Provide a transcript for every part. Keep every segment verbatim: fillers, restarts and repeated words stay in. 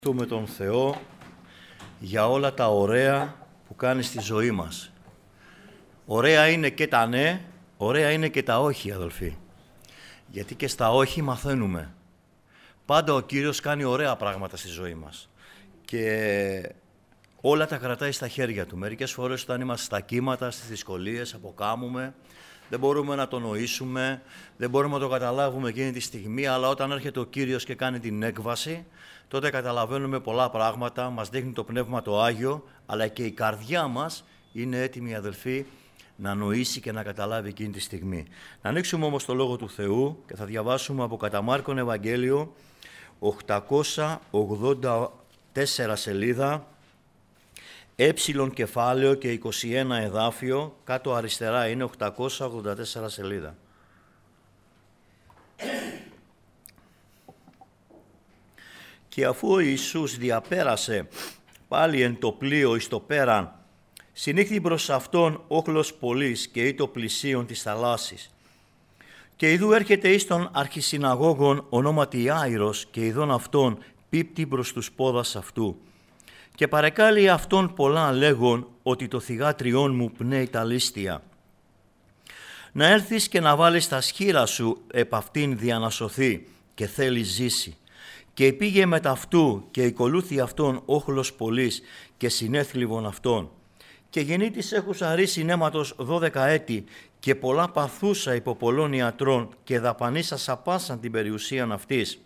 με τον Θεό για όλα τα ωραία που κάνει στη ζωή μας. Ωραία είναι και τα ναι, ωραία είναι και τα όχι, αδελφοί. Γιατί και στα όχι μαθαίνουμε. Πάντα ο Κύριος κάνει ωραία πράγματα στη ζωή μας. Και όλα τα κρατάει στα χέρια Του. Μερικές φορές όταν είμαστε στα κύματα, στις δυσκολίες, αποκάμουμε, δεν μπορούμε να το νοήσουμε, δεν μπορούμε να το καταλάβουμε εκείνη τη στιγμή, αλλά όταν έρχεται ο Κύριος και κάνει την έκβαση, τότε καταλαβαίνουμε πολλά πράγματα, μας δείχνει το Πνεύμα το Άγιο, αλλά και η καρδιά μας είναι έτοιμη, αδελφοί, να νοήσει και να καταλάβει εκείνη τη στιγμή. Να ανοίξουμε όμως το Λόγο του Θεού και θα διαβάσουμε από κατά Μάρκον Ευαγγέλιο, οκτακόσια ογδόντα τέσσερα σελίδα, έψιλον κεφάλαιο και είκοσι ένα εδάφιο, κάτω αριστερά είναι οκτακόσια ογδόντα τέσσερα σελίδα. Και αφού ο Ιησούς διαπέρασε πάλι εν το πλοίο εις το πέραν, συνήχθη προς αυτόν όχλος πολλής και ήτο πλησίον της θαλάσσης. Και ιδού έρχεται εις των αρχισυναγώγων ονόματι Άειρος και ειδών αυτόν πίπτει προς τους πόδας αυτού. Και παρεκάλει αυτόν πολλά λέγον ότι το θυγάτριόν μου πνέει τα λίστια. Να έρθεις και να βάλεις τα σχήρα σου επ' αυτήν δια να σωθεί και θέλει ζήσει. Και πήγε με ταυτού και οικολούθη αυτόν όχλος πολλής και συνέθλιβον αυτόν. Και γεννήτης έχουσα ρίσιν αίματος δώδεκα έτη και πολλά παθούσα υπό πολλών ιατρών και δαπανίσα σαπάσαν την περιουσίαν αυτής.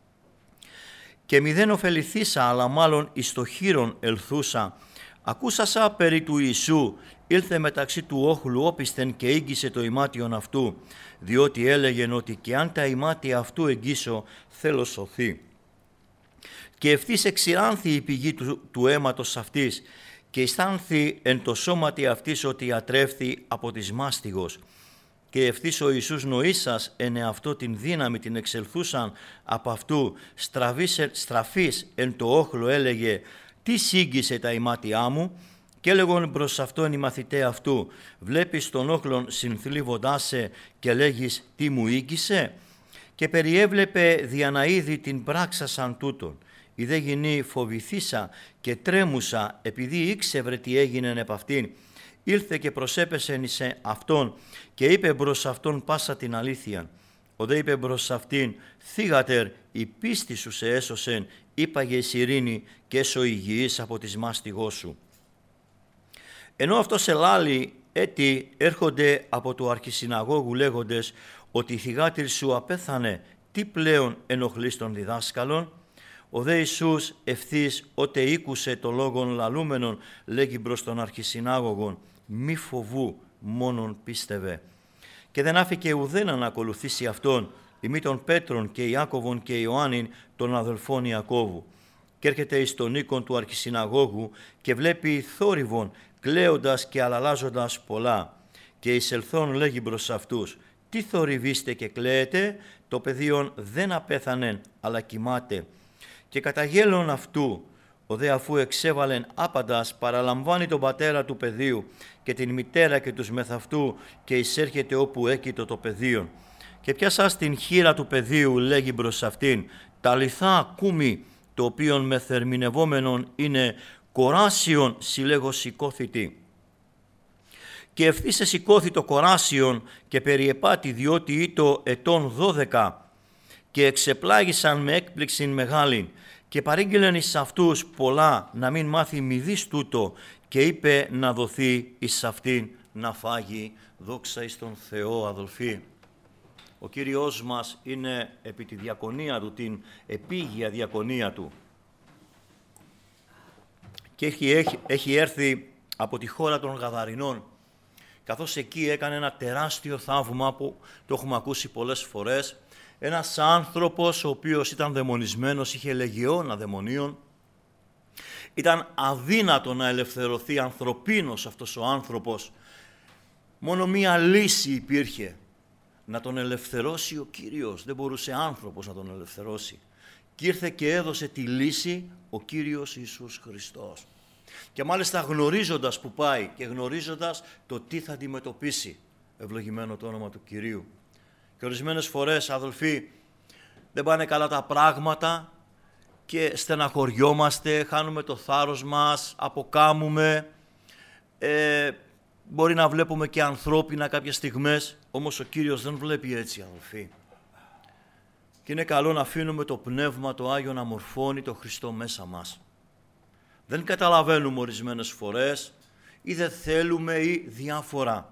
Και μηδέν ωφεληθήσα, αλλά μάλλον εις το χείρον ελθούσα. Ακούσασα περί του Ιησού, ήλθε μεταξύ του όχλου όπισθεν και ήγγισε το ημάτιον αυτού, διότι έλεγεν ότι και αν τα ημάτια αυτού εγγύσω, θέλω σωθεί. Και ευθύς εξηράνθη η πηγή του, του αίματος αυτής και αισθάνθη εν το σώματι αυτής ότι ατρέφθη από της μάστιγος. Και ευθύς ο Ιησούς νοήσας εν εαυτό την δύναμη την εξελθούσαν από αυτού, στραφής εν το όχλο έλεγε «Τι σύγγισε τα ημάτια μου» και έλεγον προς αυτόν οι μαθητέ αυτού «Βλέπεις τον όχλον συνθλίβοντάς σε και λέγεις «Τι μου ήγγισε» και περιέβλεπε δια να είδη την πράξη σαν τούτον. Η δε γυνή φοβηθήσα και τρέμουσα επειδή ήξευρε τι έγινε επ' αυτήν. Ήλθε και προσέπεσεν εις αυτόν και είπε προς αυτόν πάσα την αλήθεια. Ο δε είπε προς αυτήν «Θύγατερ, η πίστη σου σε έσωσεν, είπαγε εις ειρήνη και έσω υγιής από της μάστιγός σου». Ενώ αυτός ελάλη έτη έρχονται από του αρχισυναγώγου λέγοντες ότι η θυγάτηρ σου απέθανε, τι πλέον ενοχλείς των διδάσκαλων. Ο δε Ιησούς ευθύς ότε ήκουσε το λόγον λαλούμενον λέγει προς τον αρχισυνάγωγον «Μη φοβού, μόνον πίστευε». Και δεν άφηκε ουδένα να ακολουθήσει αυτόν, ημί των Πέτρων και Ιάκωβον και Ιωάννην των αδελφών Ιακώβου. Και έρχεται εις τον οίκον του αρχισυναγώγου και βλέπει θόρυβον, κλαίοντας και αλλαλάζοντας πολλά. Και εισελθόν λέγει προς αυτούς «Τι θορυβείστε και κλαίετε, το παιδίον δεν απέθανεν, αλλά κοιμάται». Και καταγέλων αυτού, ο δε αφού εξέβαλεν άπαντας, παραλαμβάνει τον πατέρα του παιδίου και την μητέρα και τους μεθ' και εισέρχεται όπου έκειτο το παιδίον. Και πιάσας την χείρα του παιδίου λέγει προς αυτήν, «Ταλιθά ακούμη», το οποίον μεθερμινευόμενον είναι «Κοράσιον συλλέγω σηκώθητη». Και ευθύς εσηκώθη το κοράσιον και περιεπάτη διότι ήτο ετών δώδεκα και εξεπλάγησαν με έκπληξην μεγάλην. Και παρήγγειλεν εις αυτούς πολλά να μην μάθει μηδής τούτο και είπε να δοθεί εις αυτήν να φάγει. Δόξα εις τον Θεό, αδελφοί. Ο Κύριος μας είναι επί τη διακονία Του, την επίγεια διακονία Του. Και έχει, έχει, έχει έρθει από τη χώρα των Γαδαρινών, καθώς εκεί έκανε ένα τεράστιο θαύμα που το έχουμε ακούσει πολλές φορές. Ένας άνθρωπος ο οποίος ήταν δαιμονισμένος, είχε λεγιώνα δαιμονίων. Ήταν αδύνατο να ελευθερωθεί ανθρωπίνος αυτός ο άνθρωπος. Μόνο μία λύση υπήρχε, να τον ελευθερώσει ο Κύριος. Δεν μπορούσε άνθρωπος να τον ελευθερώσει. Και ήρθε και έδωσε τη λύση ο Κύριος Ιησούς Χριστός. Και μάλιστα γνωρίζοντας που πάει και γνωρίζοντας το τι θα αντιμετωπίσει. Ευλογημένο το όνομα του Κυρίου. Και ορισμένες φορές, αδελφοί, δεν πάνε καλά τα πράγματα και στεναχωριόμαστε, χάνουμε το θάρρος μας, αποκάμουμε. Ε, μπορεί να βλέπουμε και ανθρώπινα κάποιες στιγμές, όμως ο Κύριος δεν βλέπει έτσι, αδελφοί. Και είναι καλό να αφήνουμε το Πνεύμα το Άγιο να μορφώνει το Χριστό μέσα μας. Δεν καταλαβαίνουμε ορισμένες φορές ή δεν θέλουμε ή διάφορα.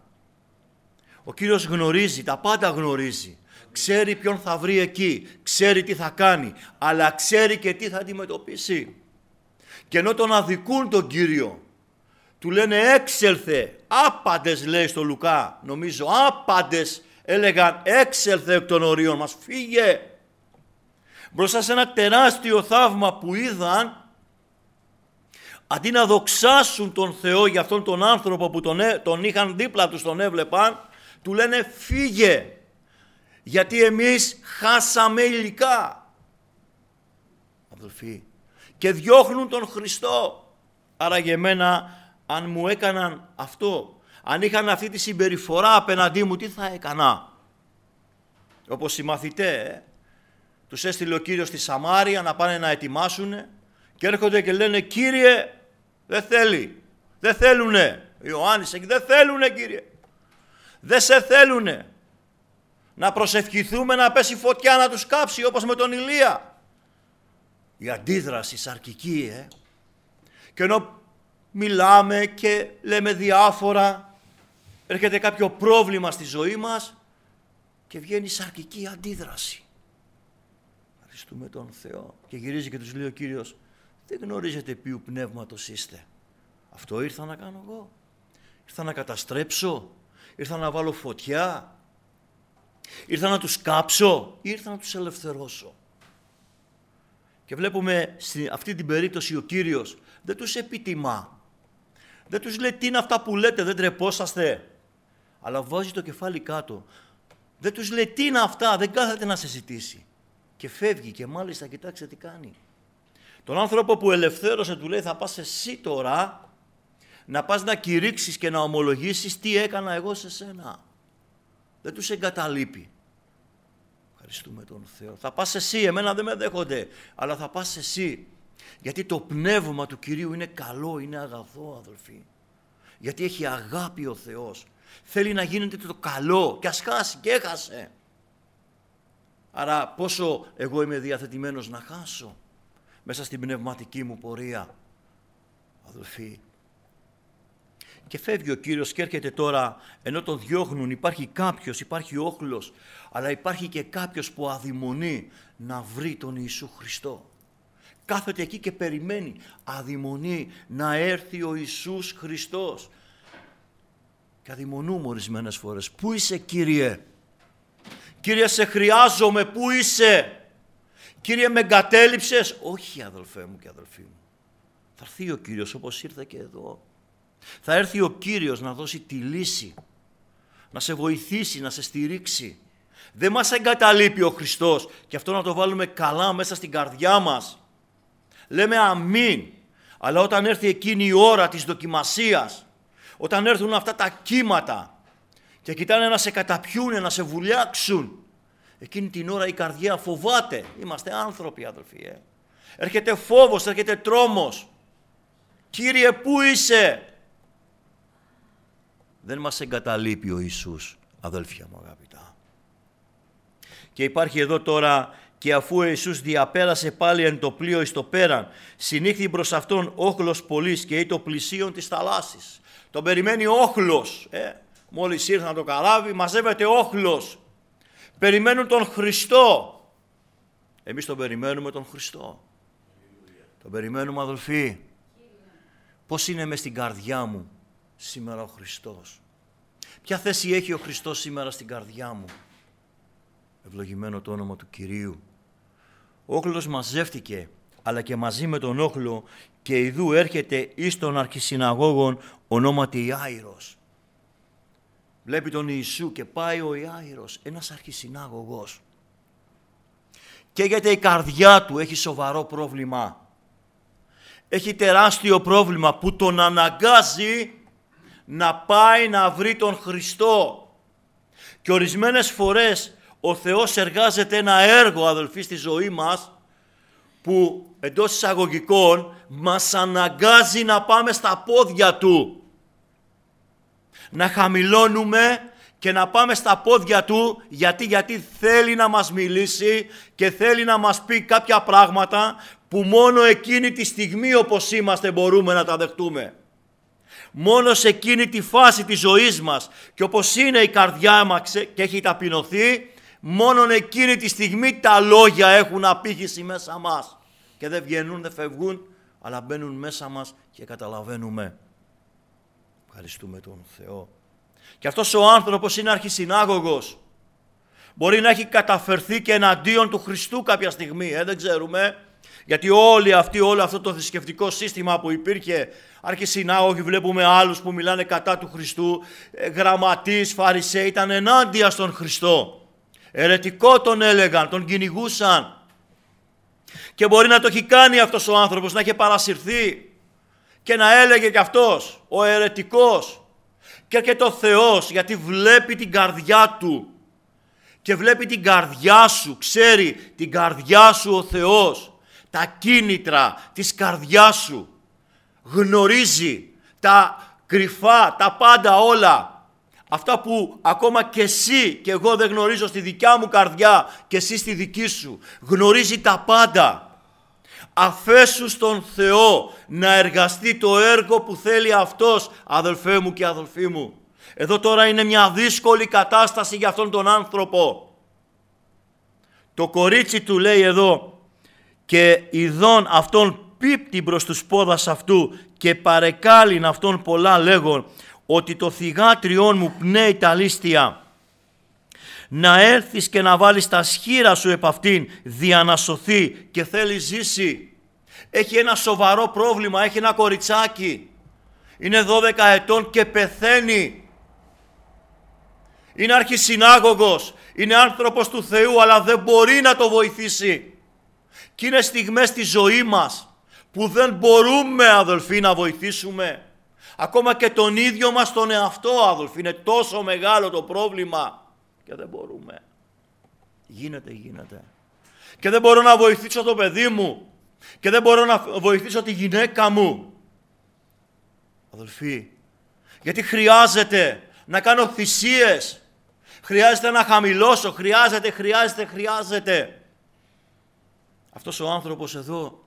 Ο Κύριος γνωρίζει, τα πάντα γνωρίζει. Ξέρει ποιον θα βρει εκεί, ξέρει τι θα κάνει, αλλά ξέρει και τι θα αντιμετωπίσει. Και ενώ τον αδικούν τον Κύριο, του λένε έξελθε, άπαντες λέει στο Λουκά, νομίζω άπαντες έλεγαν έξελθε εκ των ορίων μας, φύγε. Μπροστά σε ένα τεράστιο θαύμα που είδαν, αντί να δοξάσουν τον Θεό για αυτόν τον άνθρωπο που τον, τον είχαν δίπλα τους, τον έβλεπαν, του λένε φύγε, γιατί εμείς χάσαμε υλικά. Αδελφοί, και διώχνουν τον Χριστό. Άρα για μένα, αν μου έκαναν αυτό, αν είχαν αυτή τη συμπεριφορά απέναντί μου, τι θα έκανα? Όπως οι μαθητές, ε, τους έστειλε ο Κύριος στη Σαμάρια να πάνε να ετοιμάσουν και έρχονται και λένε Κύριε, δεν θέλει, δεν θέλουνε. Ιωάννης εκεί, δεν θέλουνε Κύριε, δεν σε θέλουνε. Να προσευχηθούμε να πέσει φωτιά να τους κάψει όπως με τον Ηλία. Η αντίδραση σαρκική, ε. Και ενώ μιλάμε και λέμε διάφορα, έρχεται κάποιο πρόβλημα στη ζωή μας και βγαίνει σαρκική αντίδραση. Ευχαριστούμε τον Θεό. Και γυρίζει και τους λέει ο Κύριος, δεν γνωρίζετε ποιου πνεύματος είστε. Αυτό ήρθα να κάνω εγώ. Ήρθα να καταστρέψω, ήρθα να βάλω φωτιά, ήρθα να τους κάψω, ήρθα να τους ελευθερώσω. Και βλέπουμε σε αυτή την περίπτωση ο Κύριος δεν τους επιτιμά. Δεν τους λέει τι είναι αυτά που λέτε, δεν τρεπόσαστε. Αλλά βάζει το κεφάλι κάτω. Δεν τους λέει τι είναι αυτά, δεν κάθεται να σε ζητήσει. Και φεύγει και μάλιστα κοιτάξτε τι κάνει. Τον άνθρωπο που ελευθέρωσε του λέει θα πας εσύ τώρα να πας να κηρύξεις και να ομολογήσεις τι έκανα εγώ σε σένα. Δεν τους εγκαταλείπει. Ευχαριστούμε τον Θεό. Θα πας εσύ, εμένα δεν με δέχονται, αλλά θα πας εσύ. Γιατί το πνεύμα του Κυρίου είναι καλό, είναι αγαθό, αδελφοί. Γιατί έχει αγάπη ο Θεός. Θέλει να γίνεται το καλό και ας χάσει και έχασε. Άρα πόσο εγώ είμαι διαθετημένος να χάσω μέσα στην πνευματική μου πορεία, αδελφοί. Και φεύγει ο Κύριος και έρχεται τώρα, ενώ τον διώχνουν, υπάρχει κάποιος, υπάρχει όχλος, αλλά υπάρχει και κάποιος που αδειμονεί να βρει τον Ιησού Χριστό. Κάθεται εκεί και περιμένει, αδειμονεί να έρθει ο Ιησούς Χριστός. Και αδειμονούμε ορισμένες φορές. Πού είσαι Κύριε? Κύριε σε χρειάζομαι, πού είσαι? Κύριε με εγκατέλειψες? Όχι αδελφέ μου και αδελφοί μου. Θα έρθει ο Κύριος όπως ήρθε και εδώ. Θα έρθει ο Κύριος να δώσει τη λύση, να σε βοηθήσει, να σε στηρίξει. Δεν μας εγκαταλείπει ο Χριστός και αυτό να το βάλουμε καλά μέσα στην καρδιά μας. Λέμε αμήν, αλλά όταν έρθει εκείνη η ώρα της δοκιμασίας, όταν έρθουν αυτά τα κύματα και κοιτάνε να σε καταπιούνε, να σε βουλιάξουν, εκείνη την ώρα η καρδιά φοβάται. Είμαστε άνθρωποι αδελφοί. Ε. Έρχεται φόβος, έρχεται τρόμος. Κύριε πού είσαι? Δεν μας εγκαταλείπει ο Ιησούς, αδέλφια μου αγαπητά. Και υπάρχει εδώ τώρα, και αφού ο Ιησούς διαπέρασε πάλι εν το πλοίο εις το πέραν, συνήχθη προς αυτόν όχλος πολλής και ή το πλησίον της θαλάσσης. Τον περιμένει όχλος. Ε, μόλις ήρθε να το καράβι, μαζεύεται όχλος. Περιμένουν τον Χριστό. Εμείς τον περιμένουμε τον Χριστό. Τον περιμένουμε αδελφοί. Πώς είναι μες στην καρδιά μου σήμερα ο Χριστός? Ποια θέση έχει ο Χριστός σήμερα στην καρδιά μου? Ευλογημένο το όνομα του Κυρίου. Ο όχλος μαζεύτηκε, αλλά και μαζί με τον όχλο και ιδού έρχεται εις των αρχισυναγώγων ονόματι Ιάειρος. Βλέπει τον Ιησού και πάει ο Ιάειρος, ένας αρχισυνάγωγος. Καίγεται η καρδιά του, έχει σοβαρό πρόβλημα. Έχει τεράστιο πρόβλημα που τον αναγκάζει να πάει να βρει τον Χριστό. Και ορισμένες φορές ο Θεός εργάζεται ένα έργο, αδελφοί, στη ζωή μας, που εντός εισαγωγικών μας αναγκάζει να πάμε στα πόδια Του. Να χαμηλώνουμε και να πάμε στα πόδια Του, γιατί, γιατί θέλει να μας μιλήσει και θέλει να μας πει κάποια πράγματα που μόνο εκείνη τη στιγμή όπως είμαστε μπορούμε να τα δεχτούμε. Μόνο σε εκείνη τη φάση της ζωής μας και όπως είναι η καρδιά μας και έχει ταπεινωθεί, μόνον εκείνη τη στιγμή τα λόγια έχουν απήχηση μέσα μας. Και δεν βγαίνουν, δεν φεύγουν, αλλά μπαίνουν μέσα μας και καταλαβαίνουμε. Ευχαριστούμε τον Θεό. Και αυτός ο άνθρωπος είναι αρχισυνάγωγος. Μπορεί να έχει καταφερθεί και εναντίον του Χριστού κάποια στιγμή, ε, δεν ξέρουμε. Γιατί όλοι αυτοί, όλο αυτό το θρησκευτικό σύστημα που υπήρχε, αρχισυνάγωγοι, βλέπουμε άλλους που μιλάνε κατά του Χριστού, γραμματείς, φαρισαίοι, ήταν ενάντια στον Χριστό. Ερετικό τον έλεγαν, τον κυνηγούσαν. Και μπορεί να το έχει κάνει αυτός ο άνθρωπος, να έχει παρασυρθεί και να έλεγε κι αυτός, ο ερετικός. Και έρχεται ο Θεός, γιατί βλέπει την καρδιά του και βλέπει την καρδιά σου, ξέρει την καρδιά σου ο Θεός, τα κίνητρα της καρδιάς σου, γνωρίζει τα κρυφά, τα πάντα όλα, αυτά που ακόμα και εσύ και εγώ δεν γνωρίζω στη δικιά μου καρδιά και εσύ στη δική σου, γνωρίζει τα πάντα. Αφέσου στον Θεό να εργαστεί το έργο που θέλει Αυτός, αδελφέ μου και αδελφοί μου. Εδώ τώρα είναι μια δύσκολη κατάσταση για αυτόν τον άνθρωπο. Το κορίτσι του λέει εδώ, και ειδών αυτόν πίπτει προς τους πόδας αυτού και παρεκάλυν αυτόν πολλά λέγον, ότι το θυγάτριόν μου πνέει τα λίστια. Να έρθεις και να βάλεις τα σχήρα σου επ' αυτήν, δια να σωθεί, και θέλει ζήσει. Έχει ένα σοβαρό πρόβλημα, έχει ένα κοριτσάκι. Είναι δώδεκα ετών και πεθαίνει. Είναι αρχισυνάγωγος, είναι άνθρωπος του Θεού, αλλά δεν μπορεί να το βοηθήσει. Και είναι στιγμές στη ζωή μας που δεν μπορούμε, αδελφοί, να βοηθήσουμε. Ακόμα και τον ίδιο μας τον εαυτό, αδελφοί, είναι τόσο μεγάλο το πρόβλημα. Και δεν μπορούμε. Γίνεται, γίνεται. Και δεν μπορώ να βοηθήσω το παιδί μου. Και δεν μπορώ να βοηθήσω τη γυναίκα μου. Αδελφοί, γιατί χρειάζεται να κάνω θυσίες. Χρειάζεται να χαμηλώσω. Χρειάζεται, χρειάζεται, χρειάζεται. Αυτός ο άνθρωπος εδώ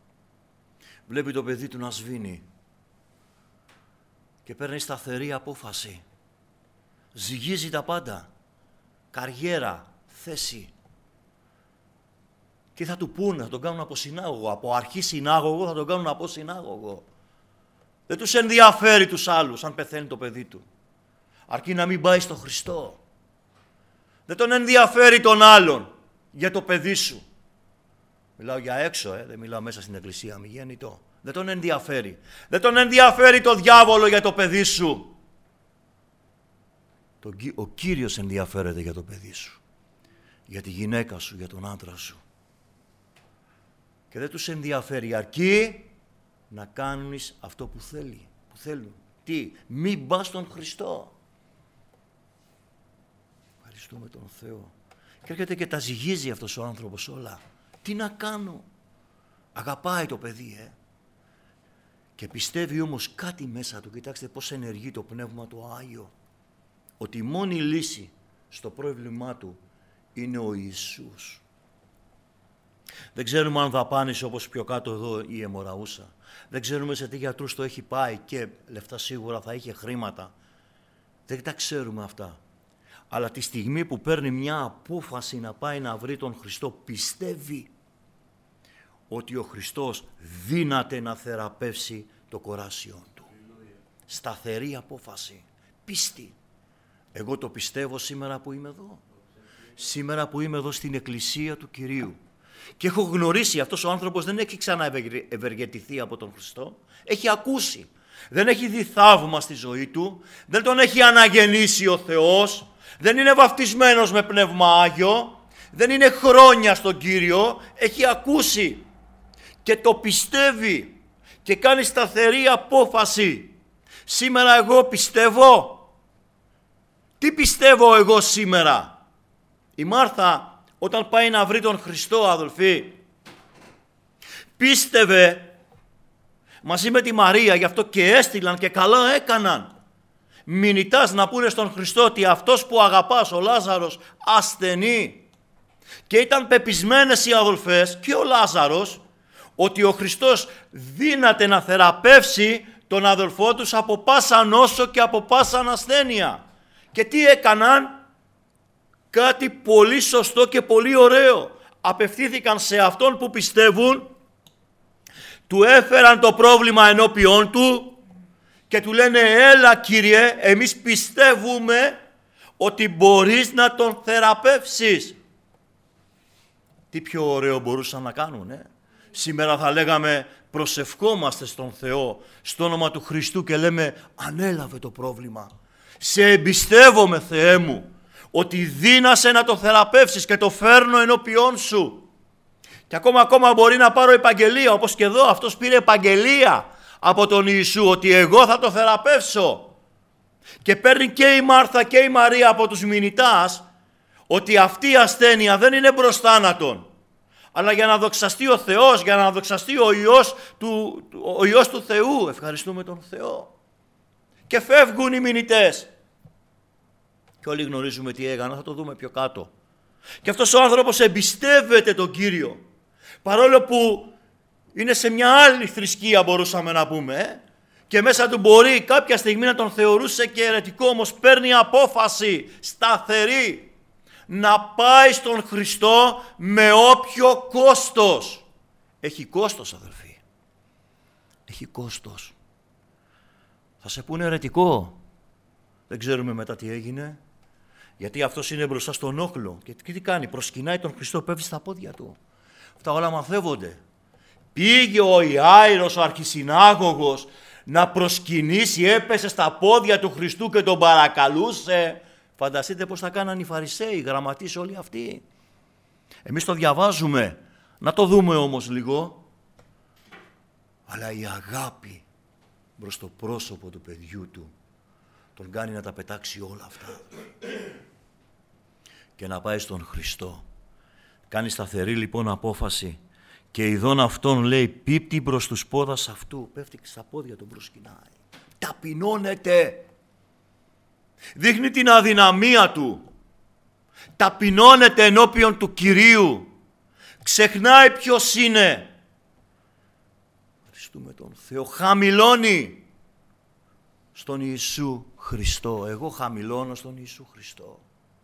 βλέπει το παιδί του να σβήνει. Και παίρνει σταθερή απόφαση. Ζυγίζει τα πάντα. Καριέρα, θέση. Τι θα του πούνε, θα τον κάνουν από συνάγωγο. Από αρχή συνάγωγο θα τον κάνουν από συνάγωγο. Δεν τους ενδιαφέρει τους άλλους αν πεθαίνει το παιδί του. Αρκεί να μην πάει στο Χριστό. Δεν τον ενδιαφέρει τον άλλον για το παιδί σου. Μιλάω για έξω, ε, δεν μιλάω μέσα στην εκκλησία, μη γέννητο. Δεν τον ενδιαφέρει. Δεν τον ενδιαφέρει το διάβολο για το παιδί σου. Ο Κύριος ενδιαφέρεται για το παιδί σου, για τη γυναίκα σου, για τον άντρα σου. Και δεν τους ενδιαφέρει, αρκεί να κάνεις αυτό που θέλει, που θέλουν. Τι, μην πας στον Χριστό. Ευχαριστούμε τον Θεό. Και έρχεται και τα ζυγίζει αυτός ο άνθρωπος όλα. Τι να κάνω. Αγαπάει το παιδί, ε. Και πιστεύει όμως κάτι μέσα του. Κοιτάξτε πώς ενεργεί το Πνεύμα το Άγιο. Ότι η μόνη λύση στο πρόβλημά του είναι ο Ιησούς. Δεν ξέρουμε αν δαπάνησε όπως πιο κάτω εδώ η αιμοραούσα. Δεν ξέρουμε σε τι γιατρούς το έχει πάει και λεφτά σίγουρα θα είχε χρήματα. Δεν τα ξέρουμε αυτά. Αλλά τη στιγμή που παίρνει μια απόφαση να πάει να βρει τον Χριστό, πιστεύει ότι ο Χριστός δύναται να θεραπεύσει το κοράσιον του. Σταθερή απόφαση. Πίστη. Εγώ το πιστεύω σήμερα που είμαι εδώ. Σήμερα που είμαι εδώ στην Εκκλησία του Κυρίου. Και έχω γνωρίσει, αυτός ο άνθρωπος δεν έχει ξαναευεργετηθεί από τον Χριστό. Έχει ακούσει. Δεν έχει δει θαύμα στη ζωή του. Δεν τον έχει αναγεννήσει ο Θεός. Δεν είναι βαφτισμένος με Πνεύμα Άγιο. Δεν είναι χρόνια στον Κύριο. Έχει ακούσει. Και το πιστεύει. Και κάνει σταθερή απόφαση. Σήμερα εγώ πιστεύω. Τι πιστεύω εγώ σήμερα. Η Μάρθα όταν πάει να βρει τον Χριστό, αδελφοί, πίστευε μαζί με τη Μαρία, γι' αυτό και έστειλαν και καλά έκαναν μηνυτάς να πούνε στον Χριστό ότι αυτός που αγαπάς, ο Λάζαρος, ασθενεί. Και ήταν πεπισμένες οι αδελφές και ο Λάζαρος ότι ο Χριστός δύναται να θεραπεύσει τον αδελφό τους από πάσα νόσο και από πάσα ασθένεια. Και τι έκαναν? Κάτι πολύ σωστό και πολύ ωραίο. Απευθύνθηκαν σε αυτόν που πιστεύουν, του έφεραν το πρόβλημα ενώπιόν του και του λένε έλα Κύριε, εμείς πιστεύουμε ότι μπορείς να τον θεραπεύσεις. Τι πιο ωραίο μπορούσαν να κάνουν, ε? Σήμερα θα λέγαμε προσευχόμαστε στον Θεό, στο όνομα του Χριστού και λέμε ανέλαβε το πρόβλημα. Σε εμπιστεύομαι Θεέ μου, ότι δύνασε να το θεραπεύσεις και το φέρνω ενώπιόν σου. Και ακόμα ακόμα μπορεί να πάρω επαγγελία, όπως και εδώ αυτός πήρε επαγγελία από τον Ιησού, ότι εγώ θα το θεραπεύσω. Και παίρνει και η Μάρθα και η Μαρία από τους μηνυτάς, ότι αυτή η ασθένεια δεν είναι μπροστάνατον, αλλά για να δοξαστεί ο Θεός, για να δοξαστεί ο Υιός του, ο Υιός του Θεού. Ευχαριστούμε τον Θεό. Και φεύγουν οι μηνυτές. Και όλοι γνωρίζουμε τι έκανα, θα το δούμε πιο κάτω. Και αυτός ο άνθρωπος εμπιστεύεται τον Κύριο. Παρόλο που είναι σε μια άλλη θρησκεία μπορούσαμε να πούμε, ε? Και μέσα του μπορεί κάποια στιγμή να τον θεωρούσε και αιρετικό, όμως παίρνει απόφαση σταθερή να πάει στον Χριστό με όποιο κόστος. Έχει κόστος, αδελφοί. Έχει κόστος. Θα σε πούνε αιρετικό. Δεν ξέρουμε μετά τι έγινε. Γιατί αυτός είναι μπροστά στον όχλο. Και τι κάνει? Προσκυνάει τον Χριστό, πέφτει στα πόδια του. Αυτά όλα μαθεύονται. Πήγε ο Ιάειρος, ο αρχισυνάγωγος, να προσκυνήσει, έπεσε στα πόδια του Χριστού και τον παρακαλούσε. Φανταστείτε πώς θα κάναν οι Φαρισαίοι, οι γραμματείς όλοι αυτοί. Εμείς το διαβάζουμε. Να το δούμε όμως λίγο. Αλλά η αγάπη προς το πρόσωπο του παιδιού του τον κάνει να τα πετάξει όλα αυτά. Και να πάει στον Χριστό. Κάνει σταθερή λοιπόν απόφαση. Και ειδών αυτόν λέει πίπτει προς τους πόδας αυτού. Πέφτει στα πόδια του, προσκυνάει. Ταπεινώνεται. Δείχνει την αδυναμία του. Ταπεινώνεται ενώπιον του Κυρίου. Ξεχνάει ποιος είναι. Ευχαριστούμε τον Θεό. Χαμηλώνει στον Ιησού Χριστό. Εγώ χαμηλώνω στον Ιησού Χριστό.